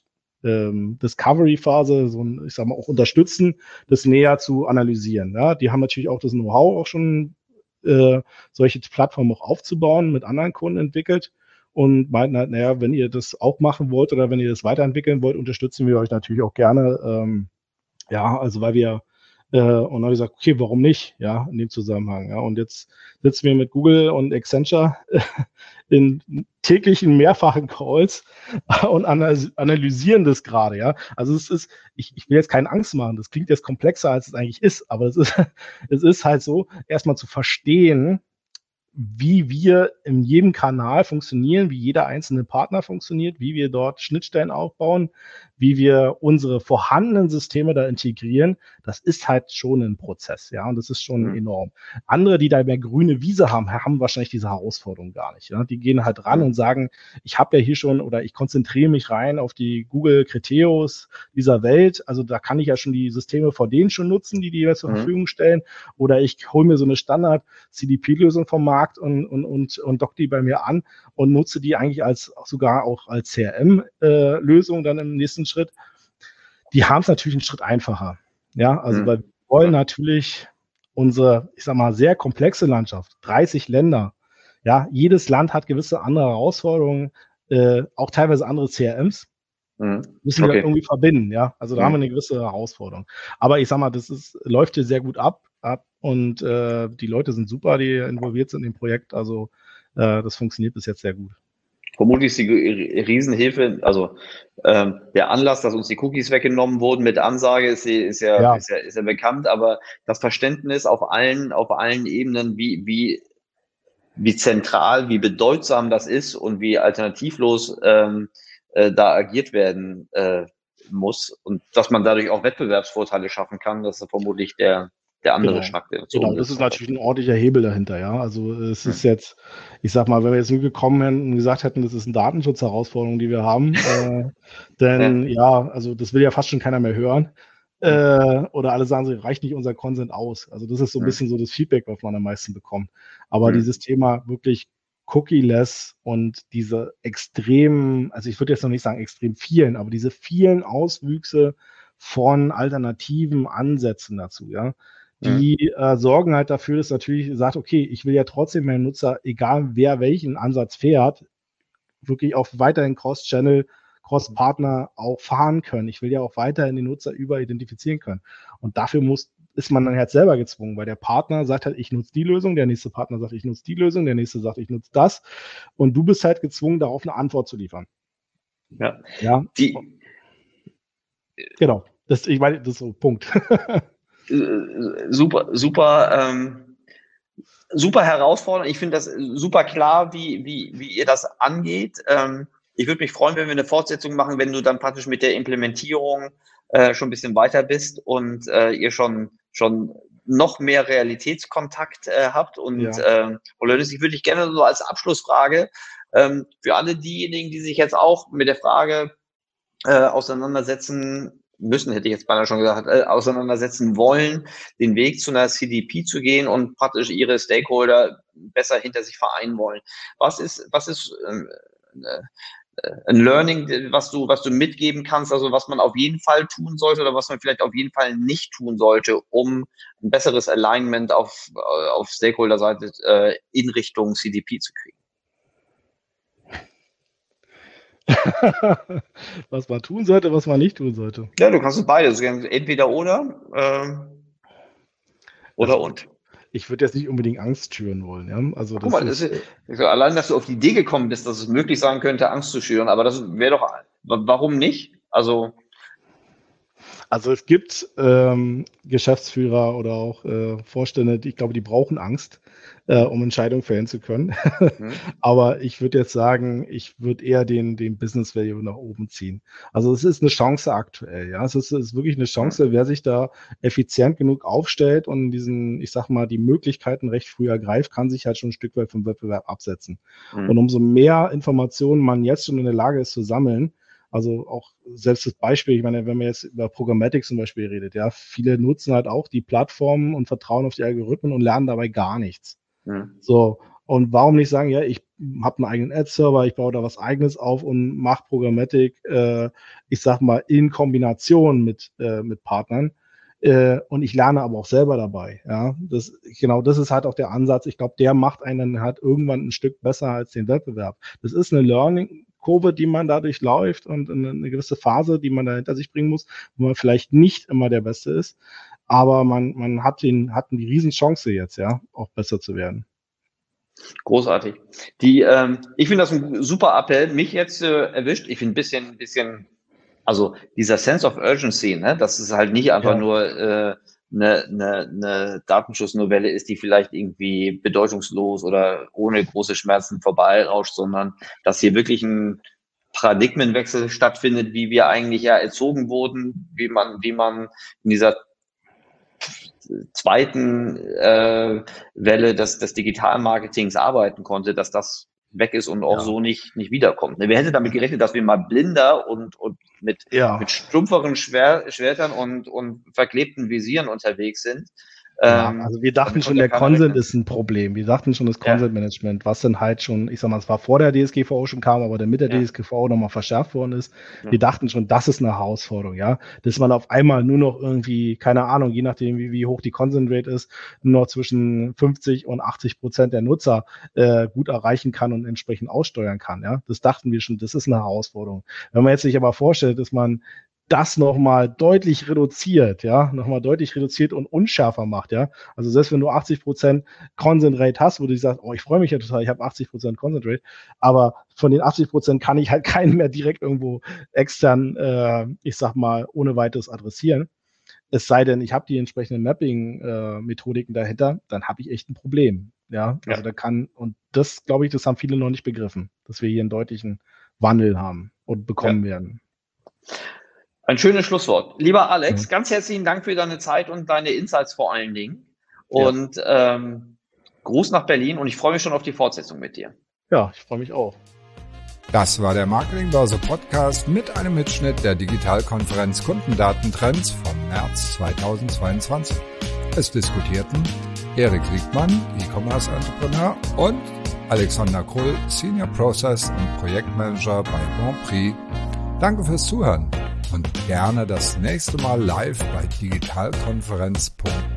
Discovery-Phase, ich sag mal, auch unterstützen, das näher zu analysieren. Ja? Die haben natürlich auch das Know-how auch schon, solche Plattformen auch aufzubauen, mit anderen Kunden entwickelt und meinten halt, naja, wenn ihr das auch machen wollt oder wenn ihr das weiterentwickeln wollt, unterstützen wir euch natürlich auch gerne. Ja, also weil wir und dann habe ich gesagt, okay, warum nicht, ja, in dem Zusammenhang. Ja. Und jetzt sitzen wir mit Google und Accenture in täglichen mehrfachen Calls und analysieren das gerade, ja. Also es ist, ich will jetzt keine Angst machen, das klingt jetzt komplexer, als es eigentlich ist, aber es ist halt so, erstmal zu verstehen, wie wir in jedem Kanal funktionieren, wie jeder einzelne Partner funktioniert, wie wir dort Schnittstellen aufbauen, wie wir unsere vorhandenen Systeme da integrieren, das ist halt schon ein Prozess, ja, und das ist schon enorm. Andere, die da mehr grüne Wiese haben, haben wahrscheinlich diese Herausforderung gar nicht. Ja? Die gehen halt ran und sagen, ich habe ja hier schon oder ich konzentriere mich rein auf die Google Criteos dieser Welt, also da kann ich ja schon die Systeme vor denen schon nutzen, die jeweils zur Verfügung stellen, oder ich hole mir so eine Standard-CDP-Lösung vom Markt und dock die bei mir an und nutze die eigentlich sogar auch als CRM-Lösung dann im nächsten Schritt. Die haben es natürlich einen Schritt einfacher. Ja, also weil wir wollen natürlich unsere, ich sag mal, sehr komplexe Landschaft, 30 Länder. Ja, jedes Land hat gewisse andere Herausforderungen, auch teilweise andere CRMs. Müssen wir irgendwie verbinden, ja. Also da haben wir eine gewisse Herausforderung. Aber ich sag mal, läuft hier sehr gut ab und die Leute sind super, die involviert sind im Projekt. Also das funktioniert bis jetzt sehr gut.
Vermutlich ist die Riesenhilfe, also der Anlass, dass uns die Cookies weggenommen wurden mit Ansage, ist ja bekannt, aber das Verständnis auf allen Ebenen, wie zentral, wie bedeutsam das ist und wie alternativlos da agiert werden muss und dass man dadurch auch Wettbewerbsvorteile schaffen kann, das ist vermutlich der andere Schnack.
Genau, das ist natürlich ein ordentlicher Hebel dahinter, ja. Also es ist jetzt, ich sag mal, wenn wir jetzt nur gekommen wären und gesagt hätten, das ist eine Datenschutzherausforderung, die wir haben, denn also das will ja fast schon keiner mehr hören. Oder alle sagen, so reicht nicht unser Consent aus. Also das ist so ein bisschen so das Feedback, was man am meisten bekommt. Aber dieses Thema wirklich cookie-less und diese extremen, also ich würde jetzt noch nicht sagen extrem vielen, aber diese vielen Auswüchse von alternativen Ansätzen dazu, ja, die sorgen halt dafür, dass natürlich sagt, okay, ich will ja trotzdem meinen Nutzer, egal wer welchen Ansatz fährt, wirklich auch weiterhin Cross-Channel, Cross-Partner auch fahren können. Ich will ja auch weiterhin den Nutzer überidentifizieren können. Und dafür ist man dann halt selber gezwungen, weil der Partner sagt halt, ich nutze die Lösung, der nächste Partner sagt, ich nutze die Lösung, der nächste sagt, ich nutze das. Und du bist halt gezwungen, darauf eine Antwort zu liefern. Ja. Genau. Ich meine, das ist so Punkt.
Super herausfordernd. Ich finde das super klar, wie ihr das angeht. Ich würde mich freuen, wenn wir eine Fortsetzung machen, wenn du dann praktisch mit der Implementierung schon ein bisschen weiter bist und ihr schon noch mehr Realitätskontakt habt. Und ich würde dich gerne so als Abschlussfrage für alle diejenigen, die sich jetzt auch mit der Frage auseinandersetzen müssen, hätte ich jetzt beinahe schon gesagt, auseinandersetzen wollen, den Weg zu einer CDP zu gehen und praktisch ihre Stakeholder besser hinter sich vereinen wollen. Was ist ein Learning, was du mitgeben kannst, also was man auf jeden Fall tun sollte oder was man vielleicht auf jeden Fall nicht tun sollte, um ein besseres Alignment auf Stakeholder-Seite in Richtung CDP zu kriegen?
Was man tun sollte, was man nicht tun sollte.
Ja, du kannst es beides, entweder oder.
ich würde jetzt nicht unbedingt Angst schüren wollen. Ja? Also
Guck mal, allein, dass du auf die Idee gekommen bist, dass es möglich sein könnte, Angst zu schüren, aber das wäre doch, warum nicht? Also
es gibt Geschäftsführer oder auch Vorstände, ich glaube, die brauchen Angst, um Entscheidungen fällen zu können. Aber ich würde jetzt sagen, ich würde eher den Business Value nach oben ziehen. Also es ist eine Chance aktuell. Ja, es ist wirklich eine Chance, wer sich da effizient genug aufstellt und diesen, ich sag mal, die Möglichkeiten recht früh ergreift, kann sich halt schon ein Stück weit vom Wettbewerb absetzen. Und umso mehr Informationen man jetzt schon in der Lage ist zu sammeln, also auch selbst das Beispiel, ich meine, wenn man jetzt über Programmatic zum Beispiel redet, ja, viele nutzen halt auch die Plattformen und vertrauen auf die Algorithmen und lernen dabei gar nichts. So, und warum nicht sagen, ja, ich habe einen eigenen Ad-Server, ich baue da was Eigenes auf und mache Programmatic, ich sag mal, in Kombination mit Partnern. Und ich lerne aber auch selber dabei. Ja, das ist halt auch der Ansatz. Ich glaube, der macht einen halt irgendwann ein Stück besser als den Wettbewerb. Das ist eine Learning-Kurve, die man dadurch läuft und eine gewisse Phase, die man da hinter sich bringen muss, wo man vielleicht nicht immer der Beste ist. Aber man hat die Riesenchance jetzt, ja, auch besser zu werden.
Großartig. Ich finde das ein super Appell. Mich jetzt erwischt. Ich finde ein bisschen, also dieser Sense of Urgency, ne, dass es halt nicht einfach nur eine Datenschutznovelle ist, die vielleicht irgendwie bedeutungslos oder ohne große Schmerzen vorbeirauscht, sondern dass hier wirklich ein Paradigmenwechsel stattfindet, wie wir eigentlich ja erzogen wurden, wie man in dieser zweiten Welle des Digitalmarketings arbeiten konnte, dass das weg ist und auch so nicht wiederkommt. Wer hätte damit gerechnet, dass wir mal blinder und mit stumpferen Schwertern und verklebten Visieren unterwegs sind?
Also wir dachten schon, der Consent ist ein Problem. Wir dachten schon, das Consent-Management, was dann halt schon, ich sag mal, es war vor der DSGVO schon kam, aber dann mit der DSGVO nochmal verschärft worden ist. Wir dachten schon, das ist eine Herausforderung, ja. Dass man auf einmal nur noch irgendwie, keine Ahnung, je nachdem, wie hoch die Consent-Rate ist, nur noch zwischen 50 und 80% der Nutzer gut erreichen kann und entsprechend aussteuern kann, ja. Das dachten wir schon, das ist eine Herausforderung. Wenn man jetzt sich aber vorstellt, dass man das nochmal deutlich reduziert, und unschärfer macht, ja. Also selbst wenn du 80% Consent Rate hast, wo du sagst, oh, ich freue mich ja total, ich habe 80% Consent Rate, aber von den 80% kann ich halt keinen mehr direkt irgendwo extern, ich sag mal, ohne weiteres adressieren. Es sei denn, ich habe die entsprechenden Mapping-Methodiken dahinter, dann habe ich echt ein Problem, ja. Also und das, glaube ich, das haben viele noch nicht begriffen, dass wir hier einen deutlichen Wandel haben und bekommen werden.
Ein schönes Schlusswort. Lieber Alex, ganz herzlichen Dank für deine Zeit und deine Insights vor allen Dingen. Und Gruß nach Berlin und ich freue mich schon auf die Fortsetzung mit dir.
Ja, ich freue mich auch.
Das war der Marketingbörse Podcast mit einem Mitschnitt der Digitalkonferenz Kundendatentrends vom März 2022. Es diskutierten Erik Siegmann, E-Commerce Entrepreneur, und Alexander Krull, Senior Process und Projektmanager bei Grand Prix. Danke fürs Zuhören und gerne das nächste Mal live bei digitalkonferenz.de.